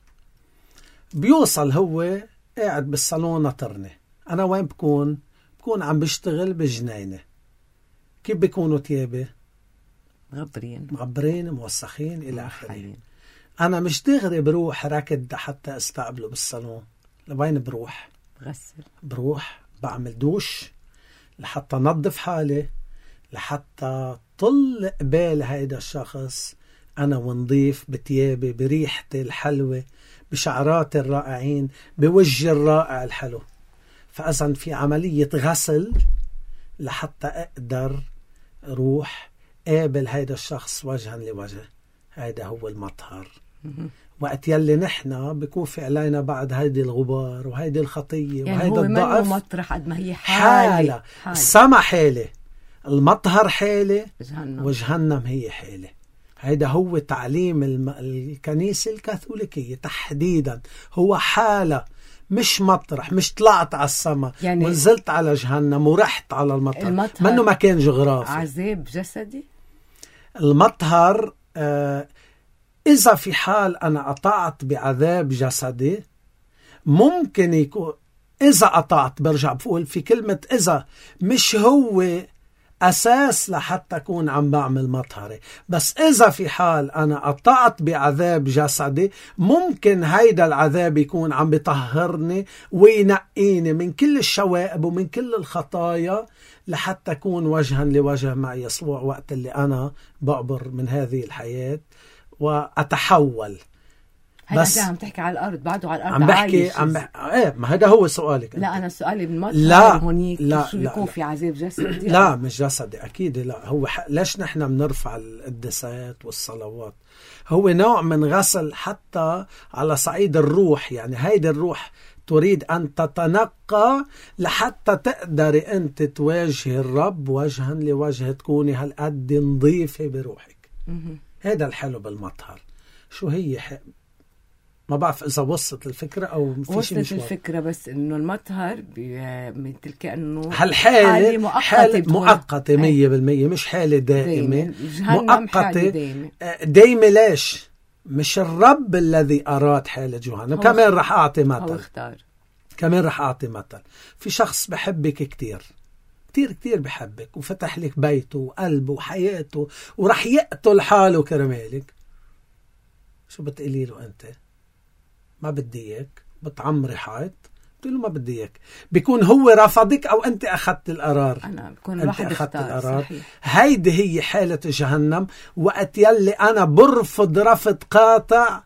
بيوصل هو قاعد بالصالون نطرني، أنا وين بكون؟ بكون عم بشتغل بجنينة. كيف بيكونوا تيابي؟ مغبرين مغبرين موسخين إلى آخره. أنا مش دغري بروح ركض حتى استقبله بالصالون. لوين بروح؟ بغسل، بروح بعمل دوش لحتى نظف حالي، لحتى طل قبال هيدا الشخص أنا ونضيف بتيابي، بريحتي الحلوة، بشعراتي الرائعين، بوجه الرائع الحلو. فأذن في عملية غسل لحتى أقدر روح قابل هيدا الشخص وجها لوجه. هيدا هو المطهر. وقت يلي نحن بكون علينا بعد هيدي الغبار وهيدي الخطية يعني وهيدا الضعف، مطرح قد ما هي حالة, حالة. السما حالة، المطهر حالة، جهنم. وجهنم هي حالة. هيدا هو تعليم الم... الكنيسة الكاثوليكية تحديدا. هو حالة، مش مطرح. مش طلعت على السما يعني ونزلت على جهنم ورحت على المطهر, المطهر منه مكان جغرافي. عذاب جسدي. المطهر آه إذا في حال أنا أطعت بعذاب جسدي ممكن يكون. إذا أطعت، برجع بقول في كلمة إذا، مش هو أساس لحتى أكون عم بعمل مطهري. بس إذا في حال أنا أطعت بعذاب جسدي ممكن هيدا العذاب يكون عم بيطهرني وينقيني من كل الشوائب ومن كل الخطايا لحتى أكون وجها لوجه مع يسوع وقت اللي أنا بعبر من هذه الحياة وأتحول. بس عم تحكي على الأرض، بعده على الأرض عم بحكي عم بحكي ايه ما هذا هو سؤالك. لا أنا سؤالي بالمطهر لا هونيك لا شو لا بيكون لا. في عذاب جسدي؟ لا مش جسدي أكيد لا. هو ح... ليش نحن بنرفع القداسات والصلوات؟ هو نوع من غسل حتى على صعيد الروح. يعني هيدي الروح تريد أن تتنقى لحتى تقدر أنت تواجه الرب وجها لوجه، تكوني هالقد نظيفة بروحك. هذا الحلو بالمطهر. شو هي ح... ما بعرف إذا وصلت الفكرة أو وصلت الفكرة، بس إنه المطهر مثل كأنه هالحالة مؤقتة حالة مؤقتة مية بالمية، مش حالة دائمة. مؤقتة دائمة. دائمة ليش؟ مش الرب الذي أراد حالة جهنم. كمان رح أعطي مثل. كمان رح أعطي مثل. في شخص بحبك كتير كتير كتير بحبك وفتح لك بيته وقلبه وحياته ورح يقتل حاله كرمالك. شو بتقولي له أنت؟ ما بدي اياك. بتعمري حائط بتقول له ما بدي اياك. بيكون هو رفضك او انت اخذت القرار. انا بكون الواحد اخذت القرار. هيدي هي حالة جهنم. وقت يلي انا برفض رفض قاطع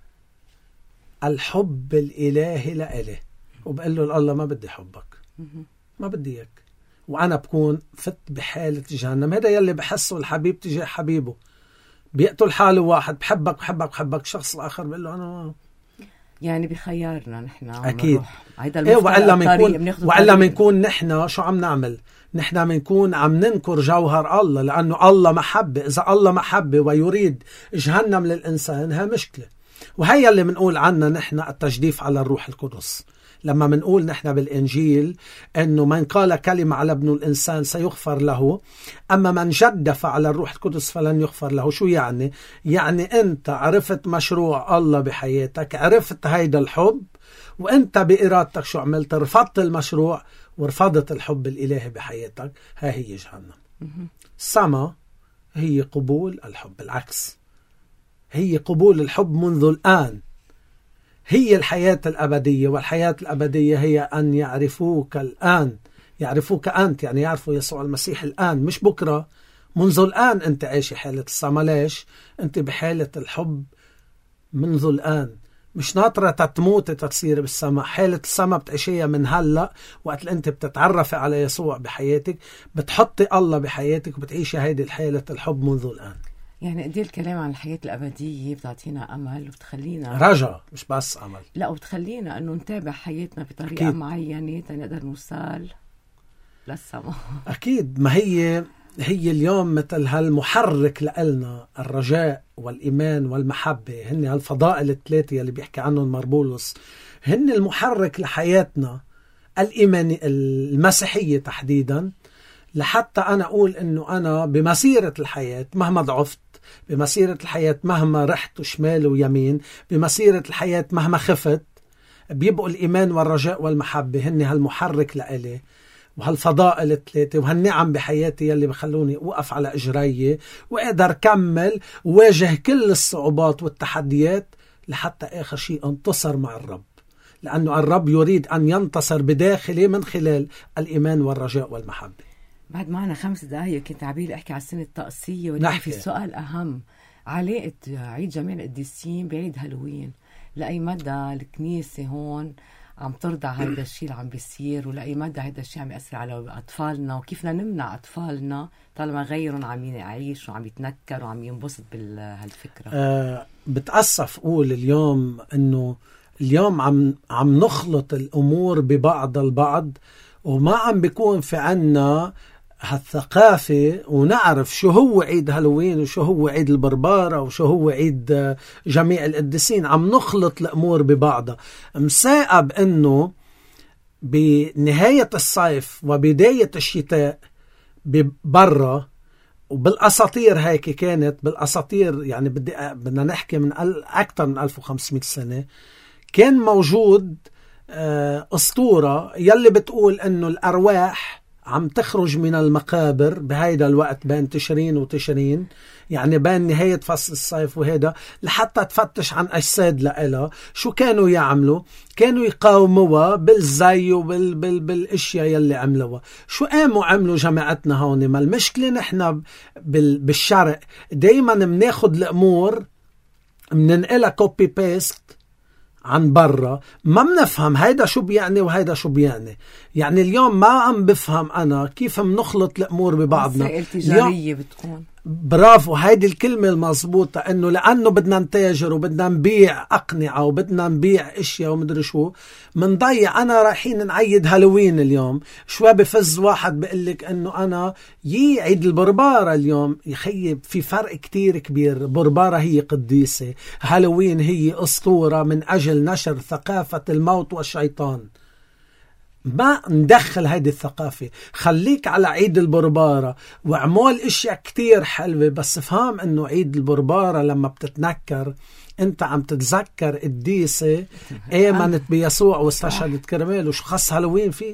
الحب الالهي لإله وبقول له الله ما بدي حبك، ما بدي اياك، وانا بكون فت بحالة جهنم. هذا يلي بحسه الحبيب تجاه حبيبه. بيقتل حاله واحد بحبك بحبك بحبك، شخص الاخر بقول له انا يعني بخيارنا نحن أكيد. إيه وعلا منكون وعلا منكون نحن شو عم نعمل؟ نحن منكون عم ننكر جوهر الله، لأنه الله محبة. إذا الله محبة ويريد جهنم للإنسان ها مشكلة. وهي اللي منقول عنا نحن التجديف على الروح القدس. لما منقول نحن بالإنجيل أنه من قال كلمة على ابن الإنسان سيغفر له، أما من جدف على الروح القدس فلن يغفر له. شو يعني؟ يعني أنت عرفت مشروع الله بحياتك، عرفت هيدا الحب، وأنت بإرادتك شو عملت؟ رفضت المشروع ورفضت الحب الإلهي بحياتك. ها هي جهنم. السما هي قبول الحب، العكس، هي قبول الحب منذ الآن. هي الحياة الأبدية، والحياة الأبدية هي أن يعرفوك الآن. يعرفوك أنت يعني يعرفوا يسوع المسيح الآن، مش بكرة. منذ الآن أنت عايش حالة السما. ليش؟ أنت بحالة الحب منذ الآن، مش ناطرة تتموت تتصير بالسما. حالة السما بتعيشيها من هلأ. وقت أنت بتتعرفي على يسوع بحياتك بتحطي الله بحياتك وبتعيشي هيدي الحالة الحب منذ الآن. يعني قد الكلام عن الحياة الأبدية بتعطينا أمل وبتخلينا رجاء، مش بس أمل. لا، وبتخلينا أنه نتابع حياتنا بطريقة أكيد. معينة تنقدر نوصل للسما. أكيد. ما هي هي اليوم مثل هالمحرك لنا الرجاء والإيمان والمحبة. هن هالفضائل الثلاثة اللي بيحكي عنهم مربولوس، هن المحرك لحياتنا الإيمان المسيحية تحديدا. لحتى أنا أقول أنه أنا بمسيرة الحياة مهما ضعفت، بمسيرة الحياة مهما رحت شمال ويمين، بمسيرة الحياة مهما خفت، بيبقوا الإيمان والرجاء والمحبة هن هالمحرك لإلي، وهالفضائل الثلاثة وهالنعم بحياتي يلي بخلوني أوقف على إجري وأقدر كمل وواجه كل الصعوبات والتحديات لحتى آخر شيء انتصر مع الرب. لأنه الرب يريد أن ينتصر بداخلي من خلال الإيمان والرجاء والمحبة. بعد معنا خمس دقايق كنت عبيل أحكي على السنة الطقسية، ولكن في سؤال أهم. علاقة عيد جميع القديسين بعيد هالوين، لأي مدى الكنيسة هون عم ترضع هيدا الشيء اللي عم بيصير، ولأي مدى هيدا الشيء عم يأثر على أطفالنا، وكيف نمنع أطفالنا طالما غيرهم عم يعيش وعم يتنكر وعم ينبسط بهالفكرة. أه بتأسف أقول اليوم أنه اليوم عم عم نخلط الأمور ببعض البعض، وما عم بيكون في عنا هالثقافة ونعرف شو هو عيد هالوين وشو هو عيد البربارة وشو هو عيد جميع القديسين. عم نخلط الأمور ببعضها. مساقب أنه بنهاية الصيف وبداية الشتاء ببرة، وبالأساطير هيك كانت، بالأساطير يعني بدي بدنا نحكي من أكثر من ألف وخمسمائة سنة كان موجود أسطورة يلي بتقول أنه الأرواح عم تخرج من المقابر بهيدا الوقت بين تشرين وتشرين، يعني بين نهاية فصل الصيف وهيدا، لحتى تفتش عن أجساد لإلها. شو كانوا يعملوا؟ كانوا يقاوموها بالزي وبالاشياء يلي عملوها. شو قاموا عملوا جماعتنا هون؟ ما المشكلة نحن بالشرق دايما مناخد الأمور مننقلها كوبي بيست عن برا ما منفهم هيدا شو بيعني وهيدا شو بيعني. يعني اليوم ما عم بفهم أنا كيف منخلط الأمور ببعضنا. وسائل تجارية بتكون. برافو، هيدي الكلمة المضبوطة، انه لانه بدنا نتاجر وبدنا نبيع اقنعة وبدنا نبيع اشياء ومدري شو منضيع. انا رايحين نعيد هالوين اليوم، شوي بفز واحد بقلك انه انا يي عيد البربارة اليوم. يخيب في فرق كتير كبير. بربارة هي قديسة، هالوين هي اسطورة من اجل نشر ثقافة الموت والشيطان. ما ندخل هيدي الثقافة. خليك على عيد البربارة وعمول اشياء كتير حلوة، بس فهم انه عيد البربارة لما بتتنكر انت عم تتذكر قديسة امنت بيسوع واستشهدت كرماله. وش خص هالوين فيه؟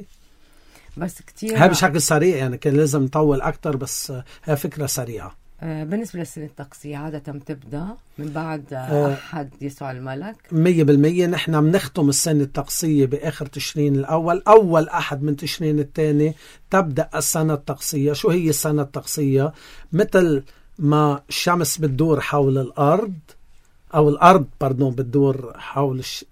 بس كتير هاي بشكل سريع، يعني كان لازم نطول اكتر، بس هاي فكرة سريعة. بالنسبة للسنة الطقسية عادة تبدأ من بعد أحد يسوع الملك. مية بالمية نحن منختم السنة الطقسية بآخر تشرين الأول. أول أحد من تشرين الثاني تبدأ السنة الطقسية. شو هي السنة الطقسية؟ مثل ما الشمس بتدور حول الأرض، أو الأرض باردون بتدور حول الش...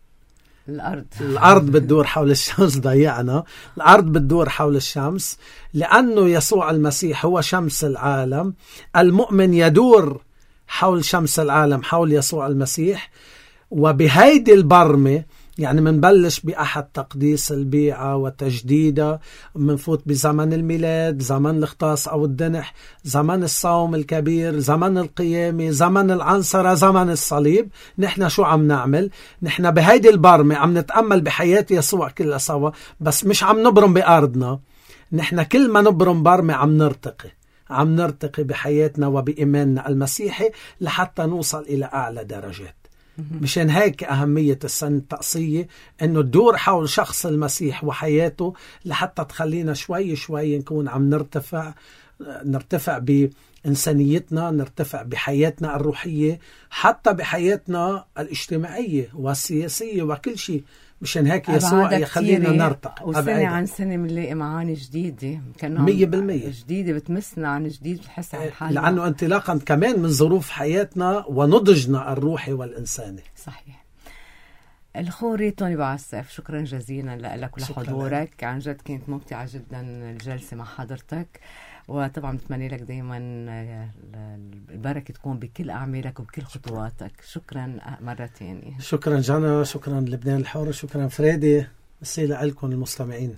الأرض الأرض بتدور حول الشمس. ضيعنا. الأرض بتدور حول الشمس لأنه يسوع المسيح هو شمس العالم. المؤمن يدور حول شمس العالم، حول يسوع المسيح. وبهيدي البرمة يعني منبلش بأحد تقديس البيعة وتجديدها، منفوت بزمن الميلاد، زمن الاختصاص أو الدنح، زمن الصوم الكبير، زمن القيامة، زمن العنصرة، زمن الصليب. نحن شو عم نعمل؟ نحن بهيدي البرمة عم نتأمل بحياة يسوع كلها سوا، بس مش عم نبرم بأرضنا. نحن كل ما نبرم برمة عم نرتقي، عم نرتقي بحياتنا وبإيماننا المسيحي لحتى نوصل إلى أعلى درجات. مشان هيك أهمية السنة الطقسية إنه تدور حول شخص المسيح وحياته لحتى تخلينا شوي شوي نكون عم نرتفع نرتفع بإنسانيتنا، نرتفع بحياتنا الروحية، حتى بحياتنا الاجتماعية والسياسية وكل شيء. مشان هيك يسوع يخلينا نرتقي. وسنة عن سنة بنلاقي معاني جديدة مية بالمية جديدة بتمسنا عن جديد، بتحس عن حالنا، لأنه انطلاقا كمان من ظروف حياتنا ونضجنا الروحي والإنساني. صحيح. الخوري توني بعسف، شكرا جزيلا لك ولحضورك. عن جد كانت ممتعة جدا الجلسة مع حضرتك، وطبعا بتمنى لك دايما البركة تكون بكل أعمالك وبكل خطواتك. شكرا مرة تانية. شكرا جانا، شكرا لبنان الحر، شكرا فريدي. مسيلة لكم المستمعين.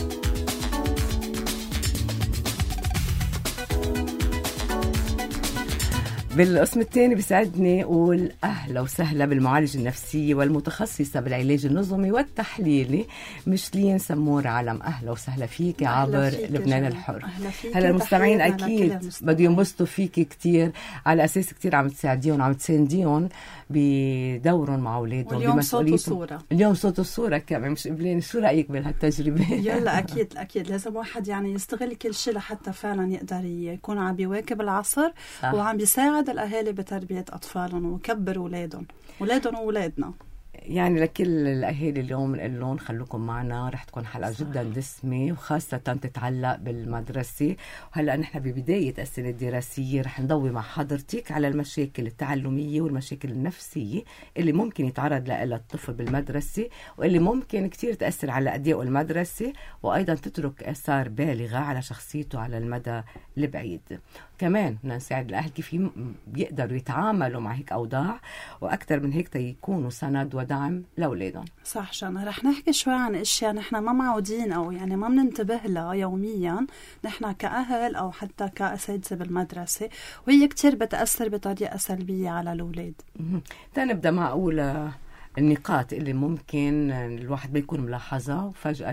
بالقسم الثاني بسعدني أقول أهلا وسهلا بالمعالجة النفسية والمتخصصة بالعلاج النظمي والتحليلي مشلين سمور علم. أهلا وسهلا فيك عبر لبنان الحر. هلا المستمعين أكيد بدو ينبسطوا فيك كتير، على أساس كتير عم تساعديهم، عم تسانديهم بدورهم مع أولادهم. اليوم صوت وصورة. اليوم صوت وصورة كمان، مش قبلين. شو رأيك بهالتجربة؟ يلا أكيد أكيد لازم واحد يعني يستغل كل شيء لحتى فعلا يقدر يكون عم بيواكب العصر صح. وعم بيساعد الأهالي بتربية أطفالهم وكبر أولادهم أولادهم وأولادنا. يعني لكل الأهالي اليوم نقول لهم خلوكم معنا، رح تكون حلقة صح. جدا دسمة، وخاصة تتعلق بالمدرسة. وهلأ نحن ببداية السنة الدراسية رح نضوي مع حضرتك على المشاكل التعلمية والمشاكل النفسية اللي ممكن يتعرض لها الطفل بالمدرسة، واللي ممكن كتير تأثر على أداء المدرسة، وأيضا تترك آثار بالغة على شخصيته على المدى البعيد. كمان بدنا نساعد الأهل كيف بيقدروا يتعاملوا مع هيك أوضاع، وأكثر من هيك تيكونوا سند ودعم لأولادهم. صح جانا. رح نحكي شوي عن أشياء نحن ما معودين أو يعني ما بننتبه لها يوميا نحن كأهل أو حتى كأساتذة بالمدرسة، وهي كتير بتأثر بطريقة سلبية على الأولاد. تنبدأ مع أول النقاط اللي ممكن الواحد بيكون ملاحظة وفجأة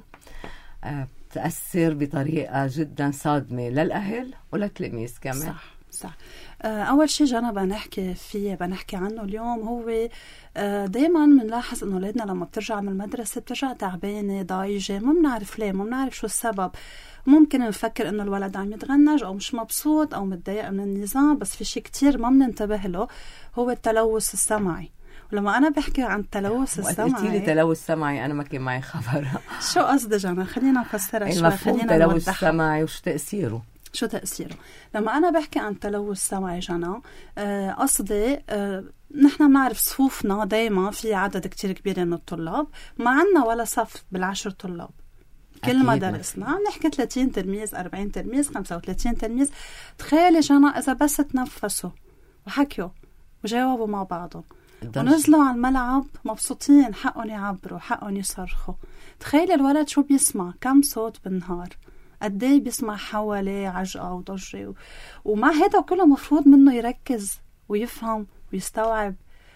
تأثر بطريقة جدا صادمة للأهل وللتلاميذ كمان. صح صح. أول شيء جانا بنحكي فيه بنحكي عنه اليوم هو دايما بنلاحظ إنه أولادنا لما بترجع من المدرسة بترجع تعبانة ضايجة، ما بنعرف ليه، ما بنعرف شو السبب. ممكن نفكر إنه الولد عم يتغنج أو مش مبسوط أو متضايق من النظام، بس في شيء كتير ما بننتبه له هو التلوث السمعي. ولما أنا بحكي عن التلوث السمعي، قلتي لي تلوث سمعي أنا ما كان معي خبر. شو قصدي جانا؟ خلينا نفسرها شوي. مفهوم تلوث سمعي وش تأثيره؟ شو تأثيره؟ لما أنا بحكي عن تلوث سمعي جنى آه قصدي آه نحن بنعرف صفوفنا دايما في عدد كتير كبير من الطلاب، ما عنا ولا صف بالعشر طلاب كل ما درسنا، عم نحكي ثلاثين تلميذ أربعين تلميذ خمسة وثلاثين تلميذ. تخيلي جنى إذا بس تنفسوا وحكيوا وجاوبوا مع بعضهم ونزلوا على الملعب مبسوطين، حقهم يعبروا حقهم يصرخوا. تخيلي الولد شو بيسمع، كم صوت بالنهار، قديه بيسمع حواليه عجقة وضجة، ومع هذا كله مفروض منه يركز ويفهم ويستوعب.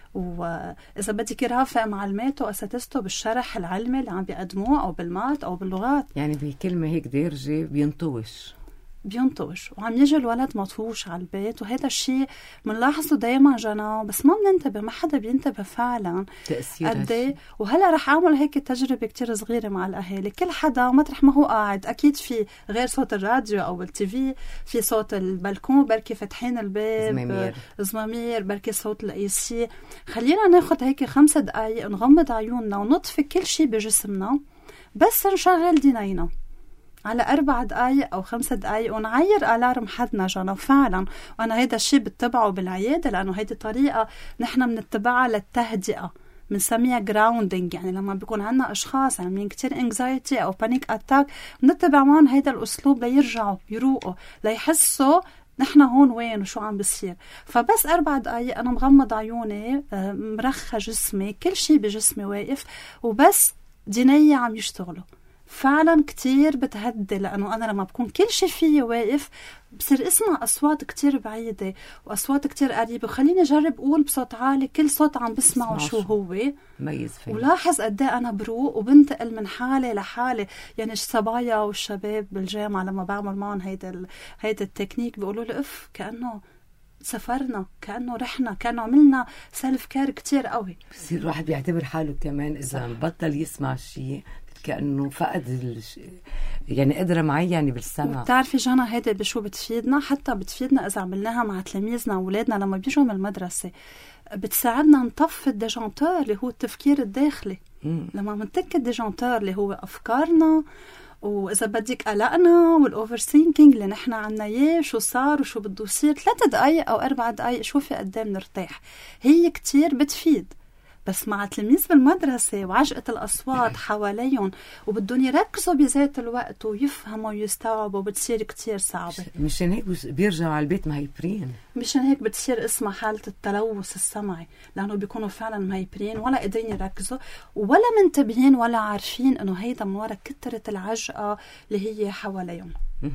وإذا بدك يرافق معلماته وأساتذته بالشرح العلمي اللي عم بيقدموه أو بالمات أو باللغات، يعني بكلمة هيك دارجة بينطوش بينطوش وعم يجي الولد مطفوش على البيت. وهذا الشيء منلاحظه دايما جنا، بس ما بننتبه، ما حدا بينتبه فعلا تأثير قديه. وهلا رح أعمل هيك تجربة كتير صغيرة مع الأهالي. كل حدا مطرح ما هو قاعد، أكيد في غير صوت الراديو أو التيفي، في صوت البلكون، بركي فتحين الباب، زمامير, زمامير بركي صوت الأيسي. خلينا ناخد هيك خمسة دقايق نغمض عيوننا ونطفي كل شيء بجسمنا، بس نشغل دينينا على أربع دقايق أو خمسة دقايق ونعير ألارم حدنا جانا فعلا. وأنا هيدا الشيء بتبعه بالعيادة، لأنه هيدي طريقة نحن بنتبعها للتهدئة، بنسميها grounding. يعني لما بيكون عنا أشخاص عاملين كتير anxiety أو panic attack، بنتبع معهم هيدا الأسلوب ليرجعوا يروقوا، ليحسوا نحن هون وين وشو عم بصير. فبس أربع دقايق أنا مغمض عيوني، مرخى جسمي، كل شيء بجسمي واقف، وبس دينية عم يشتغلوا. فعلا كتير بتهدي، لأنه أنا لما بكون كل شيء فيه واقف بصير اسمع أصوات كتير بعيدة وأصوات كتير قريبة. وخليني أجرب أقول بصوت عالي كل صوت عم بسمعه شو هو، ميز فيه، ولاحظ قديه أنا بروق وبنتقل من حالة لحالة. يعني الصبايا والشباب بالجامعة لما بعمل معهم هيدا هيدا التكنيك بيقولوا لي أف كأنه سافرنا، كأنه رحنا، كأنه عملنا سيلف كير كتير قوي. بصير الواحد بيعتبر حاله كمان إذا بطل يسمع شيء كأنه فقد الش... يعني قدرة معينة بالسمع. بتعرفي جانا هيدا بشو بتفيدنا؟ حتى بتفيدنا إذا عملناها مع تلاميذنا وولادنا لما بيجوا من المدرسة، بتساعدنا نطفي الديجانتور اللي هو التفكير الداخلي. مم. لما منتك الديجانتور اللي هو أفكارنا، وإذا بدك قلقنا والأوفر سينكينج اللي نحن عنا إياه، شو صار وشو بده يصير، ثلاثة دقايق أو أربع دقايق شوفي قدام نرتاح. هي كتير بتفيد. بس مع تلميذ بالمدرسة وعجقة الأصوات حواليهم وبدهم يركزوا بذات الوقت ويفهموا ويستوعبوا، بتصير كتير صعبة. مشان هيك بيرجعوا على البيت مهيبرين، مشان هيك بتصير اسمها حالة التلوث السمعي، لأنه بيكونوا فعلا مهيبرين ولا قادرين يركزوا ولا منتبهين ولا عارفين إنه هيدا من وراء كترة العجقة اللي هي حواليهم.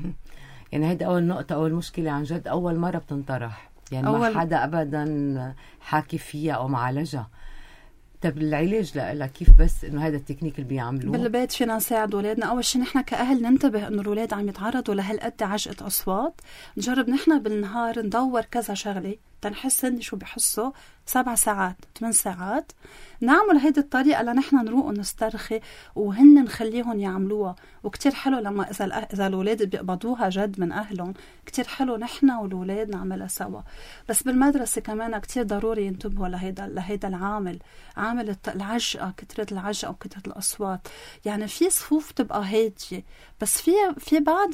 يعني هيدا أول نقطة، أول مشكلة عن جد أول مرة بتنطرح، يعني أول... ما حدا أبدا حاكي فيها أو معالجها. طب العلاج لها كيف؟ بس انه هذا التكنيك اللي بيعملوه بالبيت فينا نساعد اولادنا. اول شيء نحن كاهل ننتبه انه الاولاد عم يتعرضوا لهالقد عجقه اصوات، نجرب نحن بالنهار ندور كذا شغله تنحس هن شو بيحسوا، سبع ساعات ثمان ساعات نعمل هيدي الطريقه لنحن نروق ونسترخي وهن نخليهم يعملوها. وكتير حلو لما اذا اذا الاولاد بيقبضوها جد من اهلهم، كتير حلو نحن والاولاد نعملها سوا. بس بالمدرسه كمان كتير ضروري ينتبهوا لهيدا لهيدا العامل، عامل العجقه، كتره العجقه وكتره الاصوات. يعني في صفوف تبقى هاديه، بس في في بعض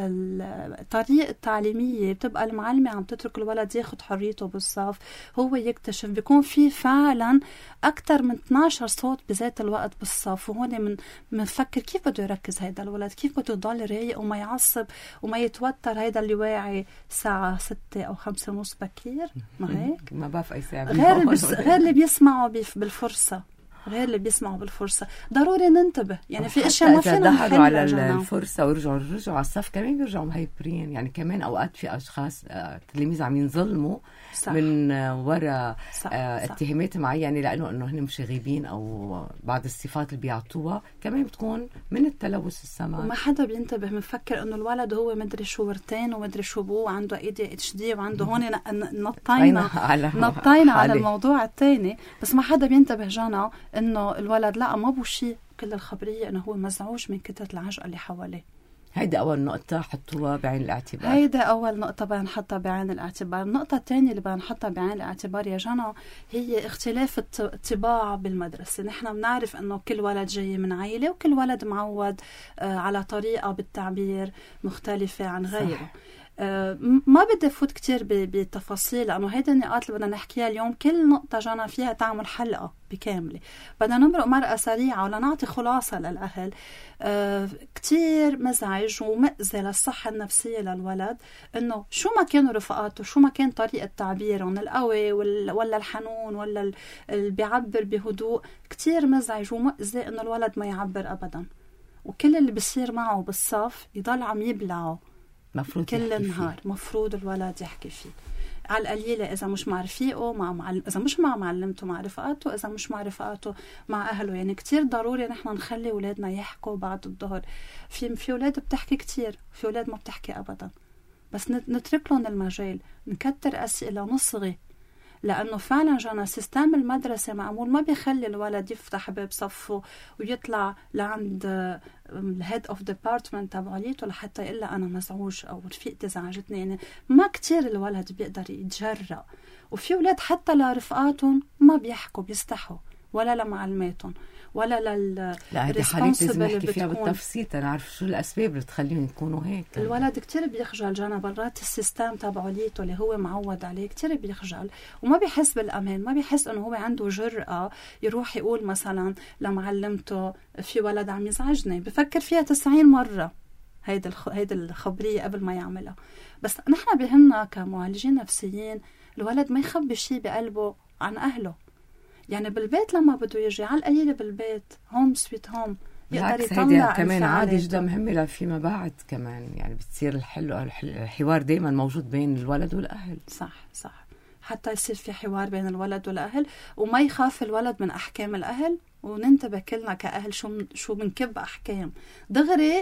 الطريقه التعليميه بتبقى المعلمه عم تترك الولد ياخد حريته بالصف، هو يكتشف. بيكون في فعلا اكثر من اثناشر صوت بذات الوقت بالصف، وهون من منفكر كيف بده يركز هيدا الولد، كيف بده يضل رايق وما يعصب وما يتوتر. هيدا اللي واعي الساعه ستة او خمسة ونص بكير، ما هيك؟ ما بعرف اي ساعه. غير بس غير اللي بيسمعوا بالفرصه، غير اللي بيسمعوا بالفرصة. ضروري ننتبه، يعني في اشياء ما فينا نحلها على الفرصة ورجعوا رجعوا على الصف كمان بيرجعوا مهيبرين. يعني كمان اوقات في اشخاص تلاميذ عم ينظلموا من وراء اتهامات معينة لانه انه هن مش غيبين او بعض الصفات اللي بيعطوها، كمان بتكون من التلوث السمعي. وما حدا بينتبه، بنفكر انه الولد هو مدري شو ورتين ومدري شو بو، عنده اي دي اتش دي وعنده هون نطينا نطينا على الموضوع الثاني. بس ما حدا بينتبه جانا انه الولد لا ما بو شيء، كل الخبرية انه هو مزعوج من كترة العجقة اللي حواليه. هيدا أول نقطة حطوها بعين الاعتبار. هيدا أول نقطة بنحطها بعين الاعتبار. النقطة الثانية اللي بنحطها بعين الاعتبار يا جنى هي اختلاف الطباع بالمدرسة. نحن بنعرف أنه كل ولد جاي من عائلة وكل ولد معود على طريقة بالتعبير مختلفة عن غيره. صح. ما بدي فوت كتير بالتفاصيل لأنه هيدا النقاط اللي بدنا نحكيها اليوم كل نقطة جانا فيها تعمل حلقة بكاملة. بدنا نمرق مرقة سريعة ولا نعطي خلاصة للأهل. أه كتير مزعج ومأذي للصحة النفسية للولد إنه شو ما كانوا رفقاته شو ما كان طريقة تعبيرهم القوي ولا الحنون ولا اللي بيعبر بهدوء، كتير مزعج ومأذي إنه الولد ما يعبر أبدا، وكل اللي بيصير معه بالصف يضل عم يبلعه مفروض كل النهار. مفروض الولد يحكي فيه على القليلة، إذا مش مع رفيقه مع معلم، إذا مش مع معلمته مع رفقاته، إذا مش مع رفقاته مع أهله. يعني كتير ضروري نحن نخلي أولادنا يحكوا بعد الظهر. في في أولاد بتحكي كتير، في أولاد ما بتحكي أبدا، بس نترك لهم المجال، نكتر أسئلة، نصغي، لأنه فعلا جانا سيستم المدرسة معمول ما بيخلي الولد يفتح باب صفه ويطلع لعند الهيد اوف ديبارتمنت تبعوليته لحتى يقول أنا مزعوج أو رفيقتي زعجتني. يعني ما كتير الولد بيقدر يتجرأ. وفي ولاد حتى لرفقاتهم ما بيحكوا، بيستحوا، ولا لمعلماتهم ولا لل لا هذه حالات لازم نحكي فيها بالتفصيل نعرف شو الأسباب اللي تخليهم يكونوا هيك. الولد كتير بيخجل جانا برات السيستم تبعوليته اللي هو معود عليه، كتير بيخجل وما بيحس بالأمان، ما بيحس أنه هو عنده جرأة يروح يقول مثلا لمعلمته في ولد عم يزعجني، بفكر فيها تسعين مرة هيدا هيدا الخبرية قبل ما يعملها. بس نحن بهمنا كمعالجين نفسيين الولد ما يخبي شيء بقلبه عن أهله. يعني بالبيت لما بده يجي على القليلة بالبيت هوم سويت هوم يقدر يطلع كمان عادي جدا مهمة فيما بعد كمان. يعني بتصير الحل الحوار دايما موجود بين الولد والأهل. صح صح، حتى يصير في حوار بين الولد والأهل وما يخاف الولد من أحكام الأهل. وننتبه كلنا كأهل شو شو بنكب أحكام دغري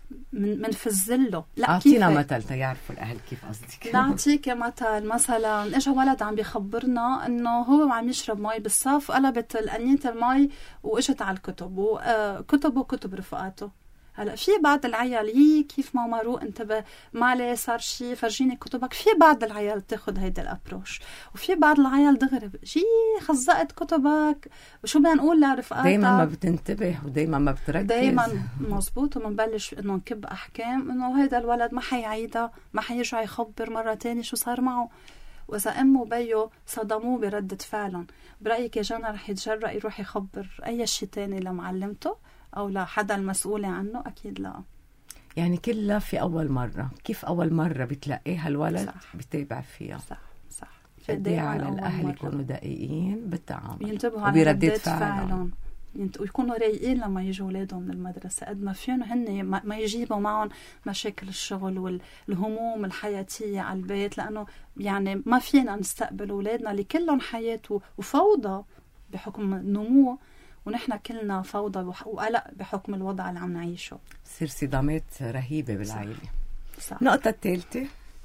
من منفزله. لا أعطينا مثل تيعرفوا الأهل كيف قصدك. نعطيك مثل. مثلا إجا ولد عم بيخبرنا إنه هو عم يشرب مي بالصف، قلبت القنينة المي وإجت على الكتب وكتبه كتب رفقاته. هلا في بعض العيال يي كيف ما مروق انتبه مالي صار شي فرجيني كتبك. في بعض العيال تاخد هيدا الابروش، وفي بعض العيال دغري جي خزقت كتبك. وشو بدنا نقول لرفقاتها؟ دايما ما بتنتبه ودايما ما بتركز. دايما مزبوط. ومنبلش انه نكب احكام انه هيدا الولد ما حيعيدها، ما حيرجع يخبر مرة تاني شو صار معه. وإذا أمه وبيه صدموه بردة فعلا، برأيك يا جانا رح يتجرأ يروح يخبر أي شيء تاني لمعلمته أو لحدا المسؤول عنه؟ أكيد لا. يعني كلها في أول مرة. كيف أول مرة بتلاقيها الولد صح. بتابع فيها. صح صح. في على الأهل يكونوا دقيقين بالتعامل، ينتبهوا على ردة فعلهم، ويكونوا رايقين لما يجوا أولادهم من المدرسة قد ما فيهم هن ما يجيبوا معهم مشاكل الشغل والهموم الحياتية على البيت. لأنه يعني ما فينا نستقبل أولادنا اللي كلهم حياة وفوضى بحكم النمو، ونحن كلنا فوضى وقلق بحكم الوضع اللي عم نعيشه. بصير صدامات رهيبة بالعائلة. صح. النقطة الثالثة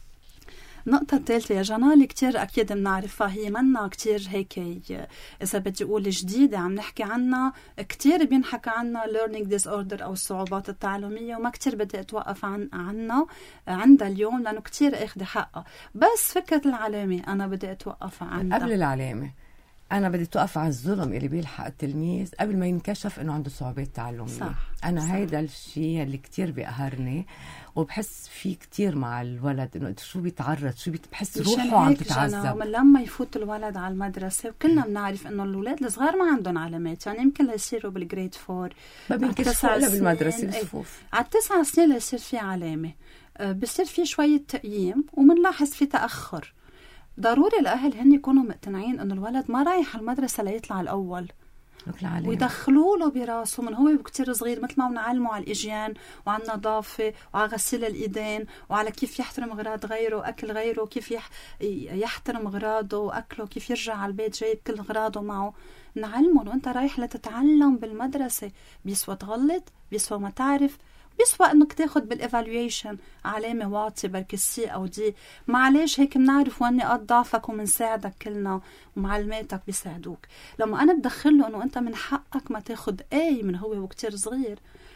النقطة الثالثة يا جنى اللي كتير أكيد بنعرفها، هي منا كتير هيك إذا بدي أقول جديدة عم نحكي عنها، كتير بينحكى عنها learning disorder أو الصعوبات التعلمية، وما كتير بدي أتوقف عن عنها عندها اليوم لأنه كتير أخذ حقها. بس فكرة العلامة أنا بدي أتوقف عنها. قبل العلامة أنا بدي توقف على الظلم اللي بيلحق التلميذ قبل ما ينكشف إنه عنده صعوبات تعلمية. صح. أنا صح. هيدا الشيء اللي كتير بيقهرني، وبحس فيه كتير مع الولد إنه شو بيتعرض، شو بحس روحه عم تتعذب. من لما يفوت الولد على المدرسة، وكلنا بنعرف إنه الولاد الصغار ما عندهم علامات، يعني يمكن ليصيروا بالجريد فور ما بينكشفوا إلا بالمدرسة الصفوف. على التسع سنين ليصير في علامة، بصير في شوية تقييم ومنلاحظ في تأخر. ضروري الأهل هن يكونوا مقتنعين إنه الولد ما رايح المدرسة ليطلع الأول، ويدخلوا له براسه من هو كتير صغير، مثل ما بنعلمه على الإجيان وعلى النظافة وعلى غسيل الإيدين وعلى كيف يحترم أغراض غيره، أكل غيره، كيف يح... يحترم أغراضه وأكله، كيف يرجع على البيت جايب كل أغراضه معه. نعلمه إنه أنت رايح لتتعلم بالمدرسة، بيسوى تغلط، بيسوى ما تعرف، بيسوى انك تاخد بالايفالويشن علامه واطيه بركي سي او دي. معلش هيك بنعرف وين نقاط ضعفك ومنساعدك كلنا، ومعلماتك بيساعدوك. لما انا بدخله انه انت من حقك ما تاخد اي من هو وكتير صغير،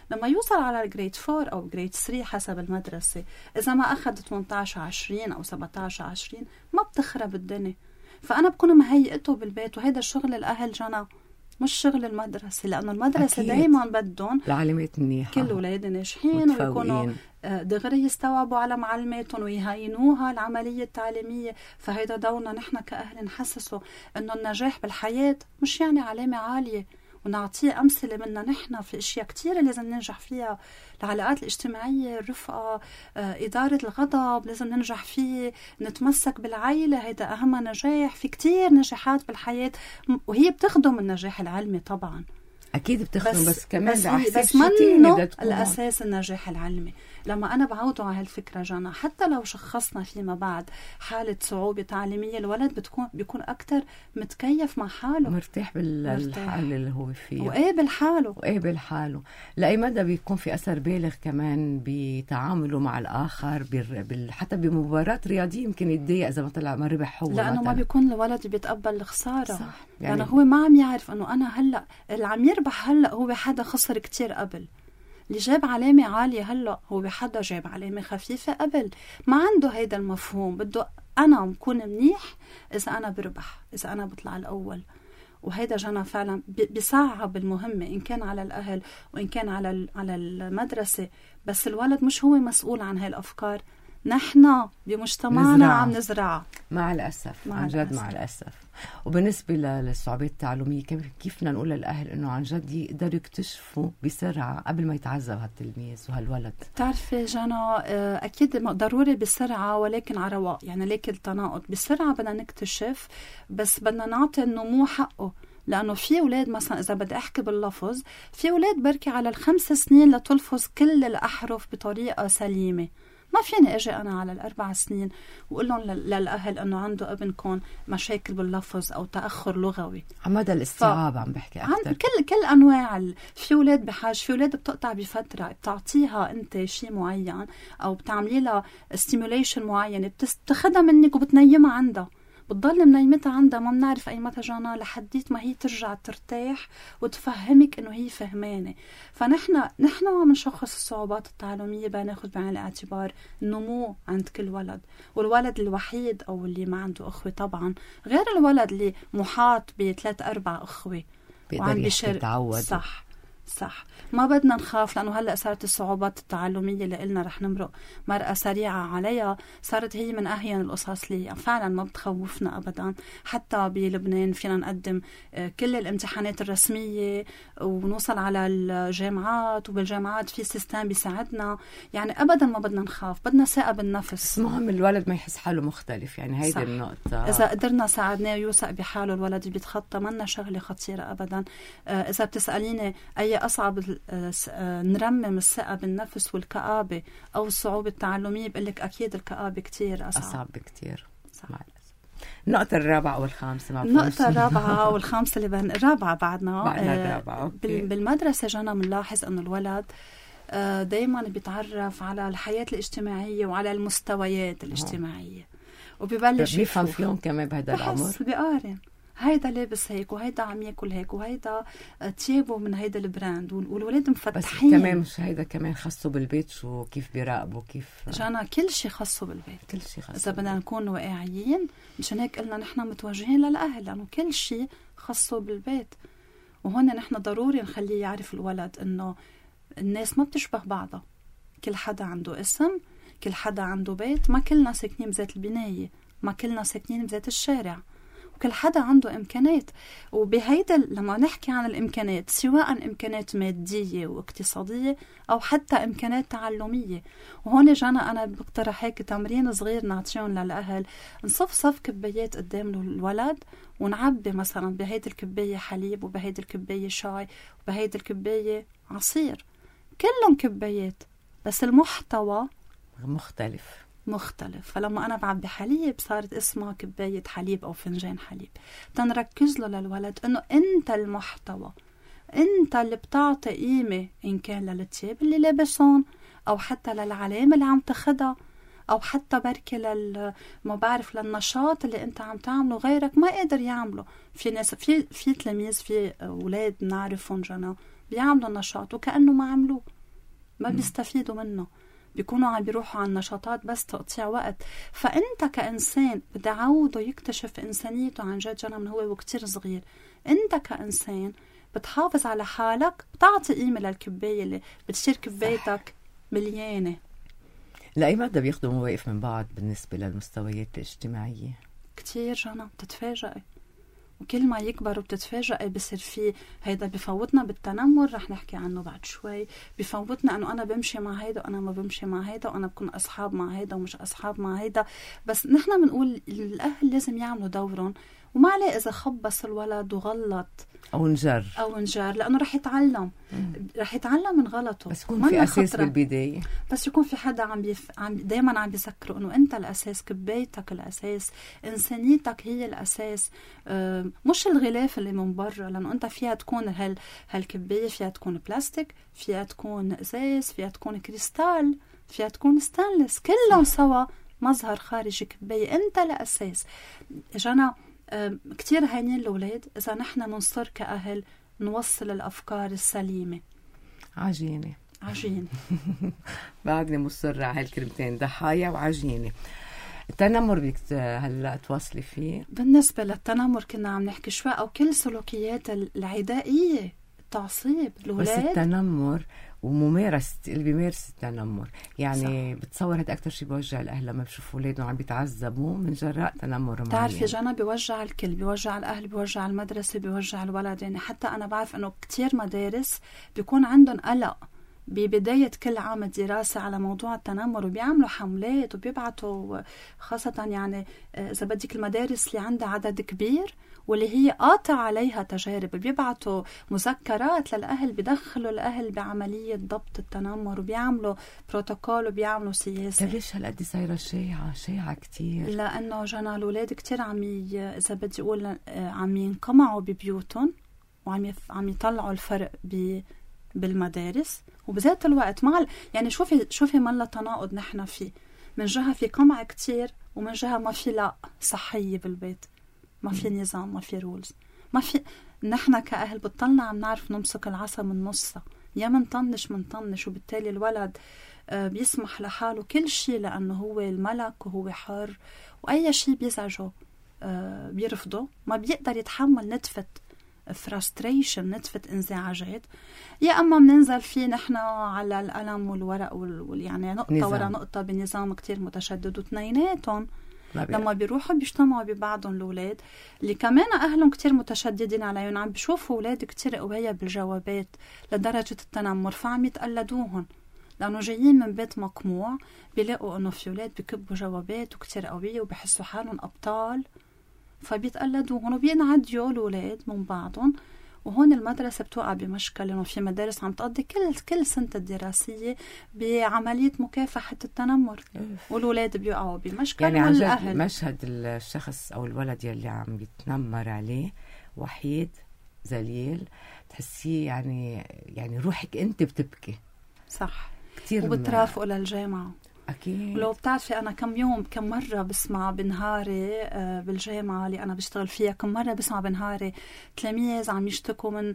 لما يوصل على الجريد فور أو جريد ثري حسب المدرسة، إذا ما أخذ ثمانية عشر عشرين أو سبعة عشر عشرين ما بتخرب الدنيا. فأنا بكون مهيئته بالبيت، وهذا شغل الأهل جنى مش شغل المدرسة، لأنه المدرسة دايما بدهم العلامات منيحة، كل أولاد ناجحين ويكونوا دغري يستوعبوا على معلماتهم ويهينوها العملية التعليمية. فهيدا دورنا نحن كأهل نحسسه إنه النجاح بالحياة مش يعني علامة عالية، ونعطيه أمثلة منا نحن في أشياء كتيرة لازم ننجح فيها. العلاقات الاجتماعية، الرفقة، آه، إدارة الغضب لازم ننجح فيه، نتمسك بالعائلة هيدا أهم نجاح. في كتير نجاحات بالحياة وهي بتخدم النجاح العلمي طبعا، أكيد بتخدم، بس, بس كمان بس, بس منه الأساس النجاح العلمي. لما أنا بعوده على هالفكرة جانا، حتى لو شخصنا فيما بعد حالة صعوبة تعليمية، الولد بتكون بيكون أكتر متكيف مع حاله، مرتاح بالحال اللي هو فيه، وقابل حاله وقابل حاله. لأي مدى بيكون في أثر بالغ كمان بتعامله مع الآخر، بال... حتى بمباراة رياضية يمكن يتضايق إذا ما طلع ما ربح هو، لأنه ما بيكون الولد بيتقبل الخسارة. صح. يعني, يعني هو ما عم يعرف أنه أنا هلأ اللي عم يربح هلأ هو حدا خسر كتير قبل، اللي جاب علامة عالية هلأ هو بحدا جاب علامة خفيفة قبل. ما عنده هيدا المفهوم، بده أنا بكون منيح إذا أنا بربح، إذا أنا بطلع الأول. وهيدا جانا فعلا بيصعب المهمة، إن كان على الأهل وإن كان على على المدرسة. بس الولد مش هو مسؤول عن هاي الأفكار، نحن بمجتمعنا نزرع. عم نزرعها مع الأسف، عن جد مع الأسف. وبالنسبة للصعوبات التعلمية، كيف بدنا نقول للأهل إنه عن جد يقدروا يكتشفوا بسرعة قبل ما يتعذب هالتلميذ وهالولد؟ تعرفي جانا، أكيد ضروري بسرعة، ولكن على رواق، يعني ليك التناقض. بسرعة بدنا نكتشف، بس بدنا نعطي النمو حقه. لأنه في أولاد مثلا إذا بدي أحكي باللفظ، في أولاد بركي على الخمس سنين لتلفظ كل الأحرف بطريقة سليمة. ما فيني أجي أنا على الأربع سنين وقول لهم للأهل أنه عنده ابنكم مشاكل باللفظ أو تأخر لغوي. عمدا الاستيعاب عم بحكي أكتر. كل كل أنواع ال... في أولاد بحاجة، في أولاد بتقطع بفترة، بتعطيها أنت شيء معين أو بتعملي لها stimulation معين، بتاخدها منك وبتنيمها عندها، بتضل منيمتها عندها، ما بنعرف أي متى جانا لحديت ما هي ترجع ترتاح وتفهمك إنه هي فهمانة. فنحن نحن عم نشخص الصعوبات التعلمية، بناخذ بعين الاعتبار النمو عند كل ولد. والولد الوحيد أو اللي ما عنده أخوة طبعا غير الولد اللي محاط بثلاث أربع أخوة وعم بيشر. صح صح. ما بدنا نخاف، لأنه هلأ صارت الصعوبات التعلمية اللي قلنا رح نمرق مرقة سريعة عليها، صارت هي من أهين القصص اللي فعلا ما بتخوفنا أبدا. حتى بلبنان فينا نقدم كل الامتحانات الرسمية ونوصل على الجامعات، وبالجامعات في سيستم بيساعدنا، يعني أبدا ما بدنا نخاف، بدنا ثقة بالنفس. مهم الولد ما يحس حاله مختلف، يعني هيدي النقطة. إذا قدرنا ساعدناه ويوثق بحاله الولد بيتخطى، منا شغلة خطيرة أبدا. إذا بتسأليني أي أصعب نرمم الثقة بالنفس والكآبة أو الصعوبة التعلمية، بقلك أكيد الكآبة كتير أصعب أصعب بكتير. مع الأسف. النقطة الرابعة والخامسة. النقطة الرابعة والخامسة اللي بين الرابعة بعدنا, بعدنا الرابعة. بالمدرسة جانا منلاحظ أنه الولد دايما بيتعرف على الحياة الاجتماعية وعلى المستويات الاجتماعية، وبيبلش بيفهم فيهم كمان بهذا العمر، بيقارن هيدا لابس هيك وهيدا عم ياكل هيك وهيدا تيابه من هيدا البراند، والولاد مفتحين. بس كمان مش هيدا كمان خصه بالبيت، شو كيف بيراقبوا كيف جانا كل شيء خصه بالبيت، كل شيء خصه. إذا بدنا نكون واقعيين مشان هيك قلنا نحن متوجهين للأهل، لأنه كل شيء خصه بالبيت. وهون نحن ضروري نخليه يعرف الولد إنه الناس ما بتشبه بعضها، كل حدا عنده اسم، كل حدا عنده بيت، ما كلنا ساكنين بذات البناية، ما كلنا ساكنين بذات الشارع، كل حدا عنده إمكانات. وبهيدا لما نحكي عن الإمكانات، سواء إمكانات مادية واقتصادية أو حتى إمكانات تعلمية. وهون جانا أنا بقترح هيك تمرين صغير نعطيهم للأهل، نصف صف كبايات قدام الولد ونعبي مثلا بهيدي الكباية حليب، وبهيدي الكباية شاي، وبهيدي الكباية عصير، كلهم كبايات بس المحتوى مختلف مختلف. فلما أنا بعبي حليب صارت اسمها كباية حليب أو فنجان حليب، تنركز له للولد إنه أنت المحتوى، أنت اللي بتعطي قيمة، إن كان للتياب اللي لابسون أو حتى للعلامة اللي عم تاخدها أو حتى بركي لل ما بعرف للنشاط اللي أنت عم تعمله غيرك ما قادر يعمله. في ناس في في تلاميذ في أولاد نعرفهم جنا بيعملوا النشاط وكأنه ما عملوه، ما بيستفيدوا منه، بيكونوا عم بيروحوا على النشاطات بس تقطيع وقت. فأنت كإنسان بدي عوده يكتشف إنسانيته عن جد جنى من هو وكتير صغير. أنت كإنسان بتحافظ على حالك، بتعطي قيمة للكباية اللي بتصير كبايتك مليانة. لأي مدى بياخدوا مواقف من بعض بالنسبة للمستويات الاجتماعية؟ كتير جنى، بتتفاجئي، وكل ما يكبروا بتتفاجئي بصير في هيدا بفوتنا بالتنمر، رح نحكي عنه بعد شوي. بفوتنا انه انا بمشي مع هيدا وانا ما بمشي مع هيدا، وانا بكون اصحاب مع هيدا ومش اصحاب مع هيدا. بس نحن بنقول الاهل لازم يعملوا دورهم، وما عليه اذا خبص الولد وغلط او نجر او نجر، لانه رح يتعلم مم. رح يتعلم من غلطه. بس يكون في اساس خطرة. بالبدايه بس يكون في حدا عم بيف... عم دائما عم بيذكره انه انت الاساس، كبايتك الاساس، انسانيتك هي الاساس، آه مش الغلاف اللي من برا. لانه انت فيها تكون هال هالكبايه فيها تكون بلاستيك، فيها تكون ازاز، فيها تكون كريستال، فيها تكون ستانلس، كلهم سوا مظهر خارجي كبايه. انت الاساس جانا. كتير هينين الأولاد إذا نحن منصر كأهل نوصل الأفكار السليمة. عجينة عجينة بعدني مصر على هالكلمتين، ضحايا وعجينة. التنمر بدك هلا تواصلي فيه؟ بالنسبة للتنمر كنا عم نحكي شوي، أو كل سلوكيات العدائية، التعصيب الأولاد. بس التنمر وممارسة اللي بيمارس التنمر يعني صح. بتصور هذا أكتر شيء بيوجع الأهل لما بشوفوا أولادهم عم بيتعذبوا من جراء تنمر معين. تعرفي جانا بيوجع الكل، بيوجع الأهل، بيوجع المدرسة، بيوجع الولد. يعني حتى أنا بعرف إنه كتير مدارس بيكون عندهم قلق ببداية كل عام دراسة على موضوع التنمر، وبيعملوا حملات وبيبعتوا، خاصة يعني إذا بدك المدارس اللي عندها عدد كبير واللي هي قاطع عليها تجارب، بيبعتوا مذكرات للأهل، بيدخلوا الأهل بعملية ضبط التنمر، وبيعملوا بروتوكول وبيعملوا سياسة. ليش هالقد صايرة شائعة شائعة كتير؟ لأنه جانا الأولاد كتير عم ي... إذا بدي أقول عم ينقمعوا ببيوتهم، وعم يف... عم يطلعوا الفرق ب... بالمدارس، وبذات الوقت مع ال... يعني شوفي شوفي ملا تناقض نحن فيه. من جهة في قمع كتير، ومن جهة ما في لا صحية بالبيت، ما في نظام، ما في رولز، ما في. نحن كأهل بطلنا عم نعرف نمسك العصا من نصها، يا منطنش منطنش، وبالتالي الولد بيسمح لحاله كل شيء لأنه هو الملك وهو حر، وأي شيء بيزعجه بيرفضه، ما بيقدر يتحمل نتفة frustration، نتفة انزعاجات. يا أما مننزل فيه نحن على القلم والورق وال... يعني نقطة ورا نقطة بنظام كتير متشدد. وتنيناتهم لما بيروحوا بيجتمعوا ببعضهم الأولاد اللي كمان أهلهم كتير متشددين عليهم، عم بيشوفوا أولاد كتير قوية بالجوابات لدرجة التنمر، فعم يتقلدوهم لأنه جايين من بيت مقموع، بيلاقوا أنه في أولاد بيكبوا جوابات وكتير قوية وبيحسوا حالهم أبطال، فبيتقلدوهم وبينعديوا الأولاد من بعضهم. وهون المدرسة بتوقع بمشكلة، لأنه في مدارس عم تقضي كل كل سنة الدراسية بعملية مكافحة التنمر، والأولاد بيوقعوا بمشكلة. يعني عن جد مشهد الشخص أو الولد يلي عم بيتنمر عليه وحيد ذليل، تحسيه يعني يعني روحك أنت بتبكي. صح. كتير وبترافقوا ما... للجامعة. أكيد. ولو بتعرفي أنا كم يوم كم مرة بسمع بنهاري بالجامعة اللي أنا بشتغل فيها، كم مرة بسمع بنهاري تلاميذ عم يشتكوا من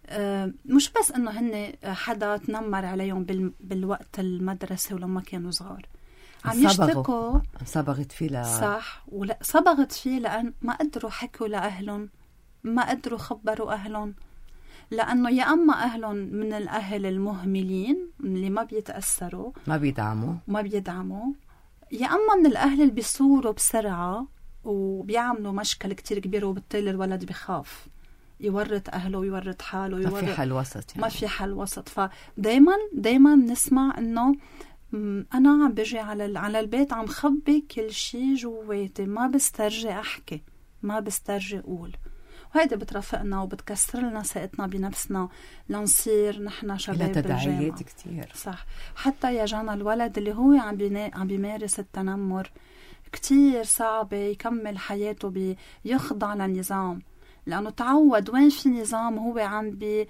مش بس إنه هن حدا تنمر عليهم بالوقت المدرسة ولما كانوا صغار، عم يشتكوا صبغت فيه ل... صح، ولا صبغت فيه لأن ما قدروا حكوا لأهلهم، ما قدروا خبروا أهلهم، لأنه يا أما أهلهم من الأهل المهملين اللي ما بيتأثروا، ما بيدعموا ما بيدعموا يا أما من الأهل اللي بيصوروا بسرعة وبيعملوا مشكلة كتير كبيرة، وبالتالي الولد بيخاف يورط أهله ويورط حاله ويورط. ما في حل وسط يعني. ما في حل وسط. فدايما دايما نسمع إنه أنا عم بجي على على البيت عم خبي كل شيء جواتي، ما بسترجي أحكي، ما بسترجي أقول. وهيدا بترافقنا وبتكسر لنا ثقتنا بنفسنا لنصير نحن شباب بالجامعة. كتير. صح. حتى يا جانا الولد اللي هو عم عم بيمارس التنمر كتير صعب يكمل حياته بيخضع للنظام، لأنه تعود وين في نظام هو عم بي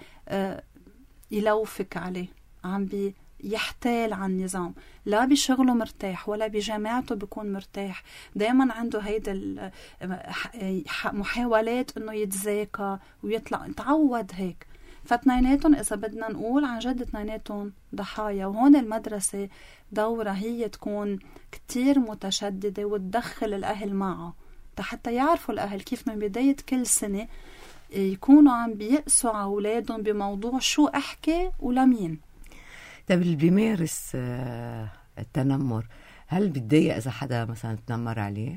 يلوفك عليه، عم بي يحتال عن النظام، لا بشغله مرتاح ولا بجامعته بيكون مرتاح، دايما عنده هيدا محاولات انه يتذاكى ويطلع، تعود هيك. فاثنيناتهم إذا بدنا نقول عن جد اثنيناتهم ضحايا. وهون المدرسة دورة هي تكون كتير متشددة وتدخل الأهل معها حتى يعرفوا الأهل كيف من بداية كل سنة يكونوا عم بيقسوا على أولادهم بموضوع شو أحكي ولمين. طيب اللي بيمارس التنمر هل بيتضايق إذا حدا مثلا تنمر عليه؟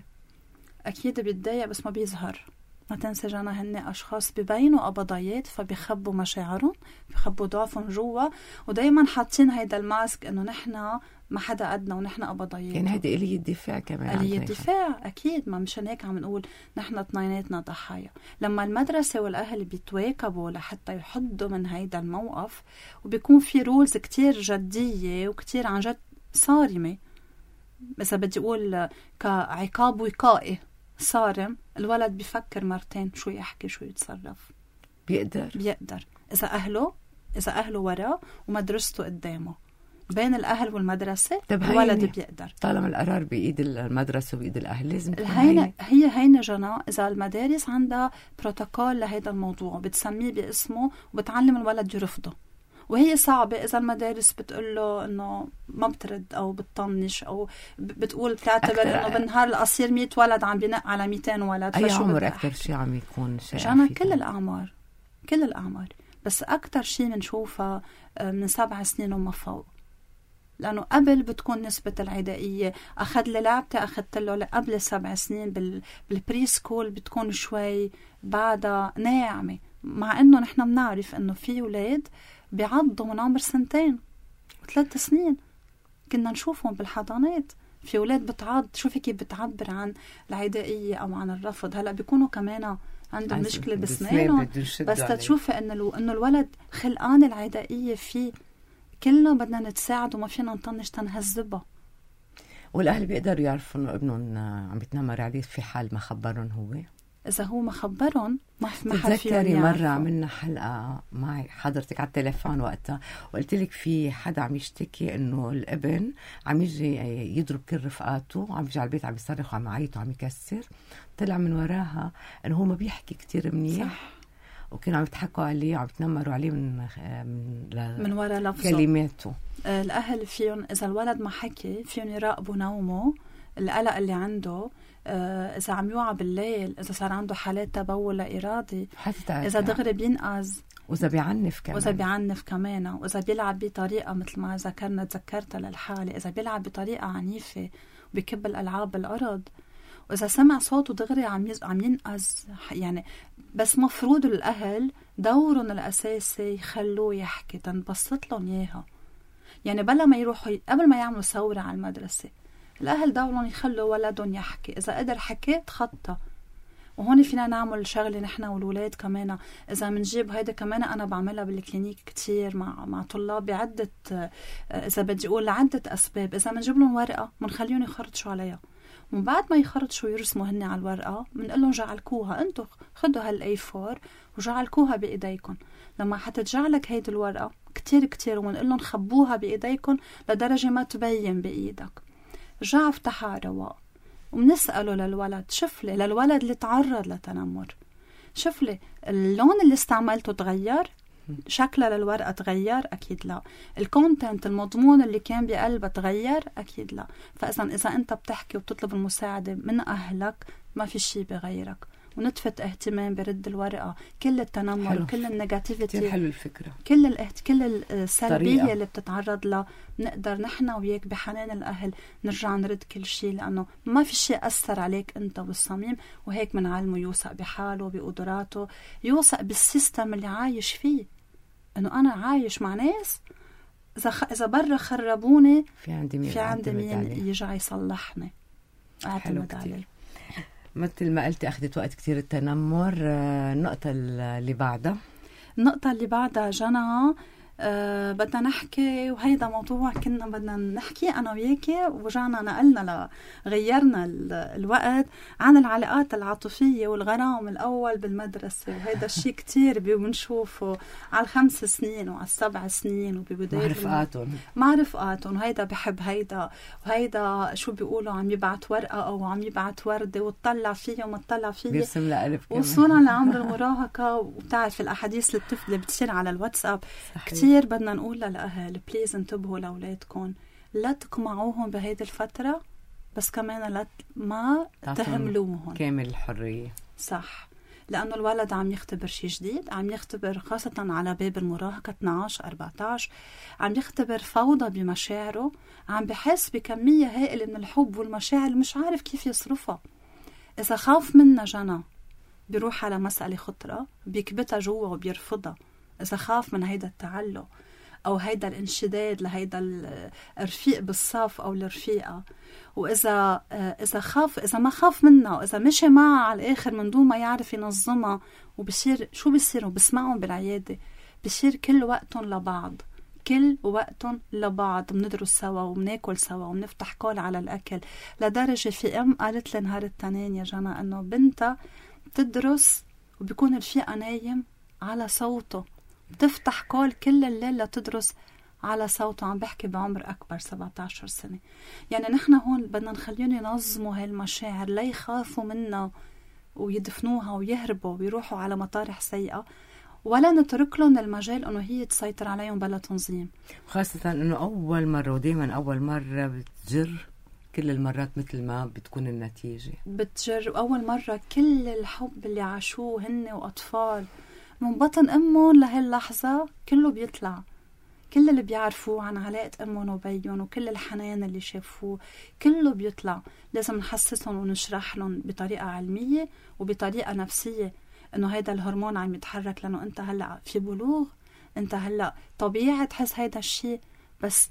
أكيد بيتضايق بس ما بيظهر. ما تنسى جانا هن أشخاص ببينوا قبضايات فبيخبوا مشاعرهم بيخبوا ضعفهم جوا ودايما حاطين هيدا الماسك إنه نحنا ما حدا قدنا ونحن قبضايات. يعني هيدا آلية دفاع كمان. آلية دفاع أكيد. ما مشان هيك عم نقول نحن اثنيناتنا ضحايا. لما المدرسة والأهل بيتواكبوا لحتى يحدوا من هيدا الموقف وبيكون في رولز كتير جدية وكتير عن جد صارمة، إذا بدي أقول كعقاب وقائي صارم، الولد بيفكر مرتين شو يحكي شو يتصرف. بيقدر بيقدر إذا أهله إذا أهله وراه ومدرسته قدامه. بين الأهل والمدرسة الولد بيقدر. طالما القرار بإيد المدرسة وبإيد الأهل لازم هينا هي هينا جنا. إذا المدارس عندها بروتوكول لهذا الموضوع بتسميه باسمه وبتعلم الولد يرفضه، وهي صعبة إذا المدارس بتقول له إنه ما بترد أو بتطنش أو بتقول بتعتبر إنه بالنهار القصير مية ولد عم بنق على مئتين ولد. أي عمر أكتر شيء عم يكون شيء؟ جانا كل الأعمار كل الأعمار، بس أكتر شيء منشوفها من سبع سنين وما فوق، لأنه قبل بتكون نسبة العدائية أخذ لي لعبتي أخذت له قبل سبع سنين بال بالبري سكول بتكون شوي بعدها ناعمة، مع إنه نحن بنعرف إنه في ولاد بيعضوا من عمر سنتين وثلاث سنين. كنا نشوفهم بالحضانات في ولاد بتعض. شوفي كيف بتعبر عن العدائية أو عن الرفض. هلأ بيكونوا كمان عندهم مشكلة بسنانهم، بس تشوفي إنه إنه الولد خلقان العدائية فيه. كلنا بدنا نتساعد وما فينا نطنش تنهذبها. والأهل بيقدروا يعرفوا إنه ابنهم عم يتنمر عليه في حال ما خبرهم هو؟ إذا هو ما خبرهم ما ما تتذكري مرة عملنا حلقة معي حضرتك على التليفون وقتها وقلت لك في حدا عم يشتكي إنه الابن عم يجي يضرب كل رفقاته، عم يجي على البيت عم يصرخ وعم يعيط وعم يكسر. طلع من وراها إنه هو ما بيحكي كتير منيح، صح. وكانوا عم يضحكوا عليه وعم يتنمروا عليه من من, من وراء لفظه كلماته. آه الأهل فيهم إذا الولد ما حكي فيهم يراقبوا نومه، القلق اللي عنده، آه إذا عم يوعى بالليل، إذا صار عنده حالات تبول لا إرادي، إذا دغري بينقذ، وإذا بيعنف كمان وإذا بيعنف كمان، وإذا بيلعب بطريقة مثل ما ذكرنا تذكرتها للحالة، إذا بيلعب بطريقة عنيفة وبيكب الألعاب بالأرض، وإذا سمع صوته دغري عم يز... عم ينقذ. يعني بس مفروض الأهل دورهم الأساسي يخلوه يحكي تنبسط لهم إياها. يعني بلا ما يروحوا ي... قبل ما يعملوا ثورة على المدرسة، الأهل دورهم يخلوا ولدهم يحكي. إذا قدر حكي تخطى. وهون فينا نعمل شغلة نحن والولاد كمان. إذا منجيب هيدا كمان أنا بعملها بالكلينيك كتير مع مع طلاب بعدة، إذا بدي أقول لعدة أسباب. إذا منجيب لهم ورقة منخليهم يخرطشوا عليها، ومن بعد ما يخرطشوا يرسموا هن على الورقة منقول لهم جعلكوها انتو، خدوا هالاي فور وجعلكوها بإيديكم. لما حتتجعلك هيدي الورقة كتير كتير ومنقول لهم خبوها بإيديكم لدرجة ما تبين بإيدك. رجع افتحها على رواق ومنسأله للولد، شفلي للولد اللي تعرض لتنمر، شفلي اللون اللي استعملته تغير، شكلها للورقة تغير؟ أكيد لا. الكونتنت المضمون اللي كان بقلبها تغير؟ أكيد لا. فإذا إذا أنت بتحكي وبتطلب المساعدة من أهلك ما في شيء بغيرك، ونتفت اهتمام برد الورقة. كل التنمر حلو. وكل النيجاتيفيتي، حلو الفكرة، كل الاهت... كل السلبية طريقة اللي بتتعرض لها نقدر نحن وياك بحنان الأهل نرجع نرد كل شيء، لأنه ما في شيء أثر عليك أنت والصميم. وهيك منعلمه يوثق بحاله بقدراته، يوثق بالسيستم اللي عايش فيه، إنه أنا عايش مع ناس إذا خ... إذا برا خربوني في عندي مين, في عندي مين يجي يصلحني. أعتمد عليه. مثل ما قلت أخذت وقت كتير التنمر. النقطة اللي بعدها النقطة اللي بعدها جنى أه بدنا نحكي، وهيدا موضوع كنا بدنا نحكي أنا وياكي، ورجعنا نقلنا غيرنا الوقت عن العلاقات العاطفية والغرام الأول بالمدرسة. وهيدا الشيء كتير بنشوفه على الخمس سنين وعلى السبع سنين وببداية مع رفقاتهم مع رفقاتهم، وهيدا بحب هيدا، وهيدا شو بيقولوا عم يبعت ورقة أو عم يبعت وردة وتطلع فيها وما تطلع فيها، بيرسم لها ألف كمان. وصولا لعمر المراهقة، وبتعرف الأحاديث الطفل اللي بتصير على الواتساب. صحيح. كتير بدنا نقول للأهل بليز انتبهوا لأولادكم، لا تقمعوهم بهيدي الفترة، بس كمان لا ما تهملوهم كامل الحرية. صح، لأنه الولد عم يختبر شيء جديد، عم يختبر خاصة على باب المراهقة اثني عشر أربعة عشر، عم يختبر فوضى بمشاعره، عم بحس بكمية هائلة من الحب والمشاعر مش عارف كيف يصرفها. إذا خاف منا جنى بيروح على مسألة خطرة بيكبتها جوا وبيرفضها. إذا خاف من هيدا التعلق أو هيدا الانشداد لهيدا الرفيق بالصف أو الرفيقة، وإذا إذا خاف إذا ما خاف منها، وإذا مشي معها على الآخر من دون ما يعرف ينظمها، وبصير شو بيصيروا بسمعهم بالعيادة، بصير كل وقتهم لبعض، كل وقتهم لبعض، بندرس سوا وبناكل سوا وبنفتح كول على الأكل. لدرجة في أم قالت لي نهار التنين يا جنى إنه بنتها بتدرس وبيكون الرفيقة نايم على صوته، بتفتح كول كل الليل لتدرس على صوته. عم بحكي بعمر أكبر سبعة عشر سنة. يعني نحن هون بدنا نخليهم ينظموا هاي المشاعر، لا يخافوا منا ويدفنوها ويهربوا ويروحوا على مطارح سيئة، ولا نترك لهم المجال أنه هي تسيطر عليهم بلا تنظيم. خاصة أنه أول مرة، ودايما أول مرة بتجر كل المرات مثل ما بتكون النتيجة، بتجر أول مرة كل الحب اللي عاشوه هن وأطفال من بطن أمهم لهاللحظة كله بيطلع، كل اللي بيعرفوه عن علاقة أمهم وبيهم وكل الحنان اللي شافوه كله بيطلع. لازم نحسسهم ونشرح لهم بطريقة علمية وبطريقة نفسية إنه هيدا الهرمون عم يتحرك، لأنه أنت هلأ في بلوغ، أنت هلأ طبيعي تحس هيدا الشيء، بس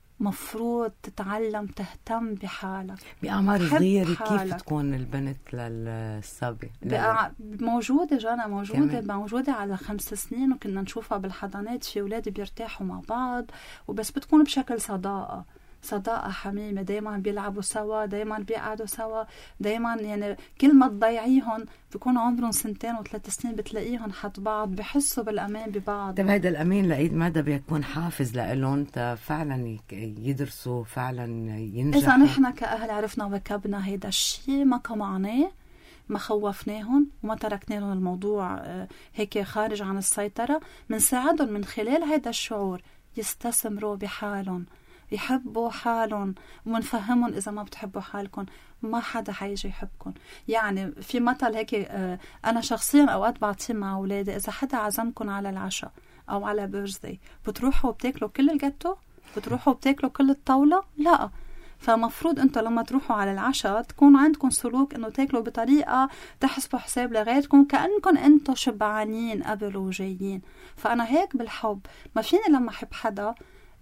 مفروض تتعلم تهتم بحالك بأعمار صغيرة. كيف تكون البنت للصبي؟ بأع... موجودة جانا موجودة كمان. موجودة على خمس سنين، وكنا نشوفها بالحضانات في أولاد بيرتاحوا مع بعض، وبس بتكون بشكل صداقة صداقة حميمة، دايما بيلعبوا سوا، دايما بيقعدوا سوا، دايما يعني كل ما تضيعيهم بيكونوا عمرهم سنتين وثلاث سنين بتلاقيهم حد بعض، بحسوا بالأمان ببعض. طيب هيدا الأمان لأيد ماذا بيكون حافز لإلهم فعلا يدرسوا، فعلا ينجحوا؟ إذا نحن كأهل عرفنا وكبنا هيدا الشيء، ما قمعناه، ما خوفناهم وما تركنا لهم الموضوع هيك خارج عن السيطرة، منساعدهم من خلال هيدا الشعور يستثمروا بحالهم، يحبوا حالهم، ونفهمهم إذا ما بتحبوا حالكم ما حدا حيجي يحبكم. يعني في مثل هيك أنا شخصيا أوقات بعطيه مع أولادي، إذا حدا عزمكم على العشاء أو على بيرثدي بتروحوا وبتاكلوا كل الجاتو؟ بتروحوا وبتاكلوا كل الطاولة؟ لا. فمفروض أنتوا لما تروحوا على العشاء تكون عندكم سلوك أنه تاكلوا بطريقة تحسبوا حساب لغيركم كأنكم أنتوا شبعانين قبل وجايين. فأنا هيك بالحب ما فيني لما أحب حدا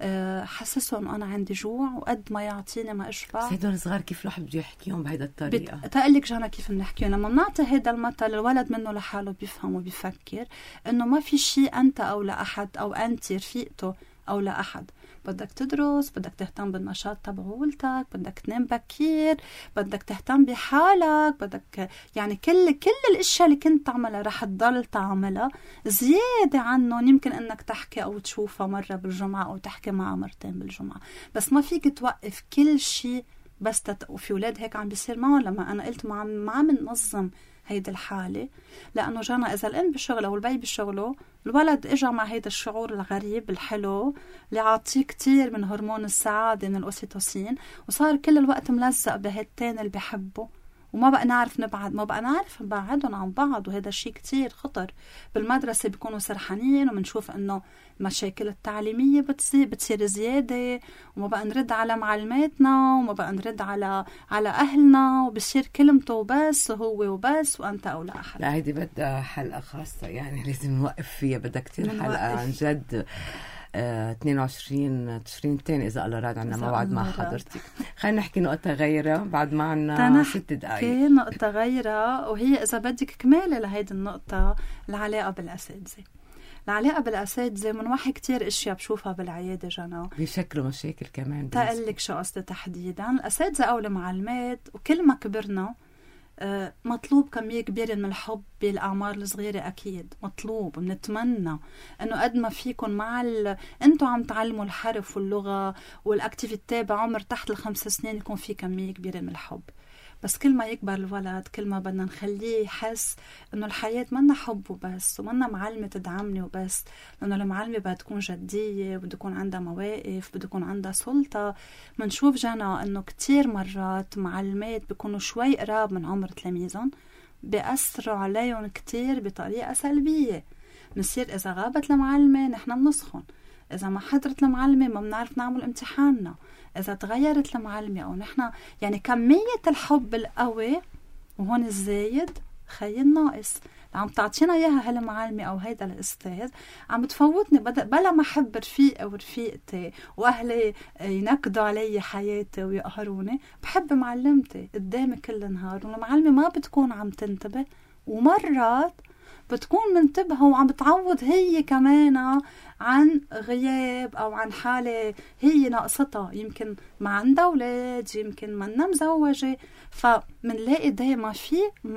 حسسه انه انا عندي جوع وقد ما يعطيني ما اشبع. بس هدول صغار كيف الواحد بده يحكيهم بهيدا الطريقه؟ بت... تقلك جانا كيف بنحكيهم لما بنعطي هيدا المثل الولد منه لحاله بيفهم وبيفكر انه ما في شيء انت او لاحد او انت رفيقته او لاحد. بدك تدرس، بدك تهتم بالنشاط تبع عولتك، بدك تنام بكير، بدك تهتم بحالك، بدك يعني كل كل الاشياء اللي كنت تعملها رح تضل تعملها زياده عنهم. يمكن انك تحكي او تشوفها مره بالجمعه او تحكي معها مرتين بالجمعه، بس ما فيك توقف كل شيء بس تت... وفي اولاد هيك عم بيصير معهم. لما انا قلت ما عم ما عم ننظم هيدي الحالة، لأنه جانا إذا الأم بشغله والبي بشغله، الولد إجا مع هيدا الشعور الغريب الحلو اللي عاطيه كتير من هرمون السعادة من الأوسيتوسين، وصار كل الوقت ملزق بهالتين اللي بحبه، وما بقى نعرف نبعد، ما بقى نعرف نبعدهم عن بعض. وهذا الشيء كتير خطر. بالمدرسة بيكونوا سرحانين ومنشوف إنه المشاكل التعليمية بتصير بتصير زيادة، وما بقى نرد على معلماتنا، وما بقى نرد على على أهلنا، وبصير كلمته وبس هو وبس وأنت أو لا أحد. لا هيدي بدها حلقة خاصة، يعني لازم نوقف فيها، بدها كتير حلقة عن جد. آه، اثنين وعشرين تشرين الثاني إذا الله راد عنا موعد مع حضرتك. خلينا نحكي نقطة غيرها بعد ما عنا ست دقايق. نقطة غيرها، وهي إذا بدك كمالة لهيدي النقطة العلاقة بالأساتذة. العلاقة بالأساتذة من وحي كتير اشياء بشوفها بالعيادة جنى بيشكلوا مشاكل كمان. تقلك شو قصدي تحديدا الأساتذة أو المعلمات، وكل ما كبرنا مطلوب كمية كبيرة من الحب بالأعمار الصغيرة. أكيد مطلوب، بنتمنى أنه قد ما فيكم مع ال... أنتوا عم تعلموا الحرف واللغة والأكتيفيتي بعمر تحت الخمس سنين يكون في كمية كبيرة من الحب. بس كل ما يكبر الولد كل ما بدنا نخليه يحس انه الحياة منا حب وبس، ومنا معلمة تدعمني وبس، لانه المعلمة بدها تكون جدية، وبده يكون عندها مواقف، بده يكون عندها سلطة. منشوف جانا انه كتير مرات معلمات بيكونوا شوي قراب من عمر تلاميذهم بيأثروا عليهم كتير بطريقة سلبية. نصير اذا غابت المعلمة نحن بنسخن، إذا ما حضرت المعلمة ما بنعرف نعمل امتحاننا، إذا تغيرت المعلمة أو نحن يعني كمية الحب القوي وهون الزايد خي الناقص عم تعطينا إياها هالمعلمة أو هيدا الأستاذ عم تفوتني بلا ما أحب رفيقي ورفيقتي وأهلي ينكدوا علي حياتي ويقهروني. بحب معلمتي قدامي كل نهار، والمعلمة ما بتكون عم تنتبه، ومرات بتكون منتبهة وعم بتعوض هي كمان عن غياب أو عن حالة هي ناقصتها، يمكن ما عندها أولاد، يمكن ما مزوجة. فمنلاقي دايما في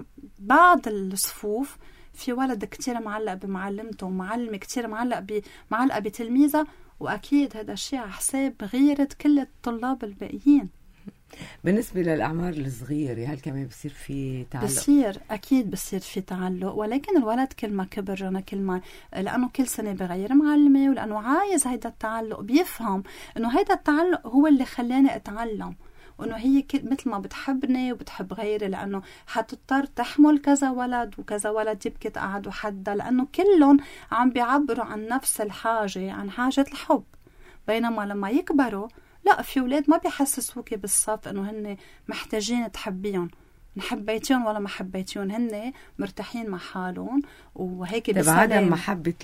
بعض الصفوف في ولد كتير معلق بمعلمته ومعلمة كتير معلق معلقة بتلميذة، وأكيد هذا الشيء على حساب غيرة كل الطلاب الباقيين. بالنسبة للأعمار الصغيرة هل كمان بصير في تعلق؟ بصير أكيد بصير في تعلق، ولكن الولد كل ما كبر جانا كل ما لأنه كل سنة بغير معلمة، ولأنه عايز هيدا التعلق بيفهم إنه هيدا التعلق هو اللي خلاني أتعلم، وإنه هي مثل ما بتحبني وبتحب غيري، لأنه حتضطر تحمل كذا ولد وكذا ولد يبكي تقعد وحدة، لأنه كلهم عم بيعبروا عن نفس الحاجة، عن حاجة الحب. بينما لما يكبروا لا، في أولاد ما بيحسسوك بالصف إنه هن محتاجين تحبيهم، نحبيتيهم ولا ما حبيتيهم، هن مرتاحين مع حالهم وهيك بسلام. عدم محبة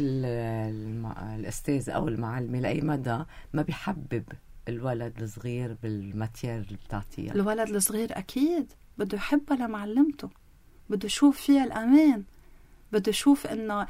الأستاذ أو المعلمة لأي مدى ما بيحبب الولد الصغير بالماتير اللي بتعطيها؟ الولد الصغير أكيد بده يحبها لمعلمته، بده يشوف فيها الأمان، بده يشوف إنه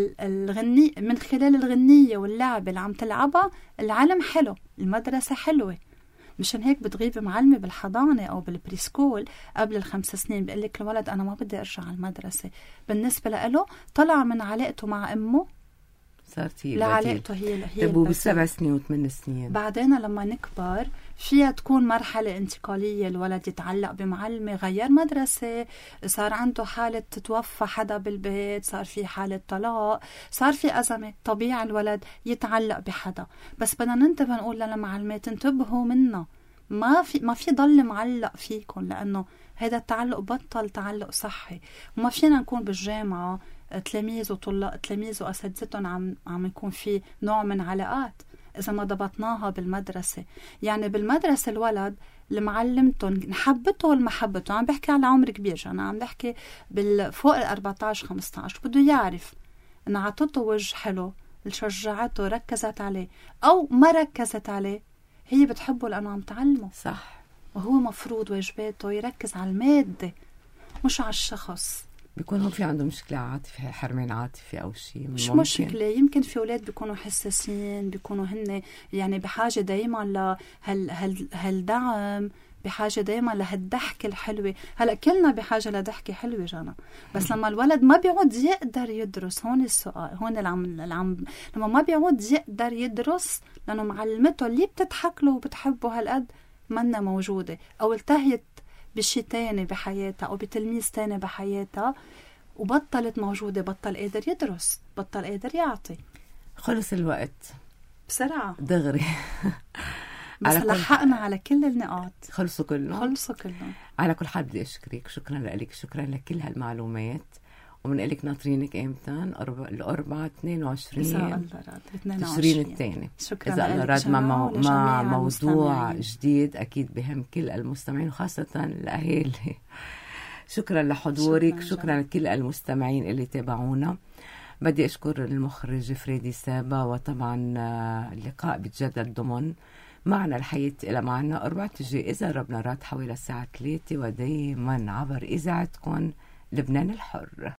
الغني من خلال الغنية واللعب اللي عم تلعبها العلم حلو، المدرسة حلوة. مشان هيك بتغيب معلمة بالحضانة أو بالبريسكول قبل الخمس سنين بيقلك الولد أنا ما بدي أرجع على المدرسة، بالنسبة له طلع من علاقته مع أمه صارت هي لعلاقته هي هي تبو بالسبع سنين وثمان سنين. بعدين لما نكبر فيها تكون مرحلة انتقالية، الولد يتعلق بمعلمة، غير مدرسة، صار عنده حالة تتوفى حدا بالبيت، صار في حالة طلاق، صار في أزمة، طبيعي الولد يتعلق بحدا. بس بدنا ننتبه نقول للمعلمات انتبهوا منا، ما في ما في ضل معلق فيكم، لأنه هذا التعلق بطل تعلق صحي. وما فينا نكون بالجامعة تلاميذ وطلاب تلاميذ وأساتذتهم عم عم يكون في نوع من علاقات إذا ما ضبطناها بالمدرسة. يعني بالمدرسة الولد المعلمتهم نحبته والمحبته، عم بحكي على عمر كبير، أنا عم بحكي بالفوق الأربعتاش خمستاش، بده يعرف إن عطته وجه حلو، شجعته، ركزت عليه أو ما ركزت عليه، هي بتحبه لأنه عم تعلمه صح، وهو مفروض واجباته يركز على المادة مش على الشخص. بيكون هو في عنده مشكلة عاطفية، حرمان عاطفي أو شيء مش ممكن. مشكلة يمكن في أولاد بيكونوا حساسين، بيكونوا هن يعني بحاجة دايما لهال هال هالدعم، بحاجة دايما لهالضحكة الحلوة. هلأ كلنا بحاجة لضحكة حلوة جانا، بس لما الولد ما بيعود يقدر يدرس، هون السؤال، هون العم العم لما ما بيعود يقدر يدرس لأنه معلمته اللي بتضحك له وبتحبه هالقد منا موجودة، أو التهيت بشي تاني بحياتها أو بتلميذ تاني بحياتها وبطلت موجودة، بطل قادر يدرس، بطل قادر يعطي. خلص الوقت بسرعة دغري بس لحقنا على كل النقاط، خلصوا كلهم خلصوا كلهم. على كل حال بدي أشكرك، شكرا لك، شكرا لكل هالمعلومات، ومن قلك ناطرينك امتى؟ الأربعاء اثنين وعشرين تشرين الثاني إذا الله راد مع, مع موضوع جديد أكيد بهم كل المستمعين وخاصة الأهالي. شكرا لحضورك، شكرا, شكرا لكل المستمعين اللي تابعونا. بدي أشكر المخرج فريدي سابا، وطبعا اللقاء بتجدد ضمن معنا الحياة إلى معنا أربعة تجي إذا ربنا راد حوالي الساعة ثلاثة، ودايما عبر إذاعتكم لبنان الحر.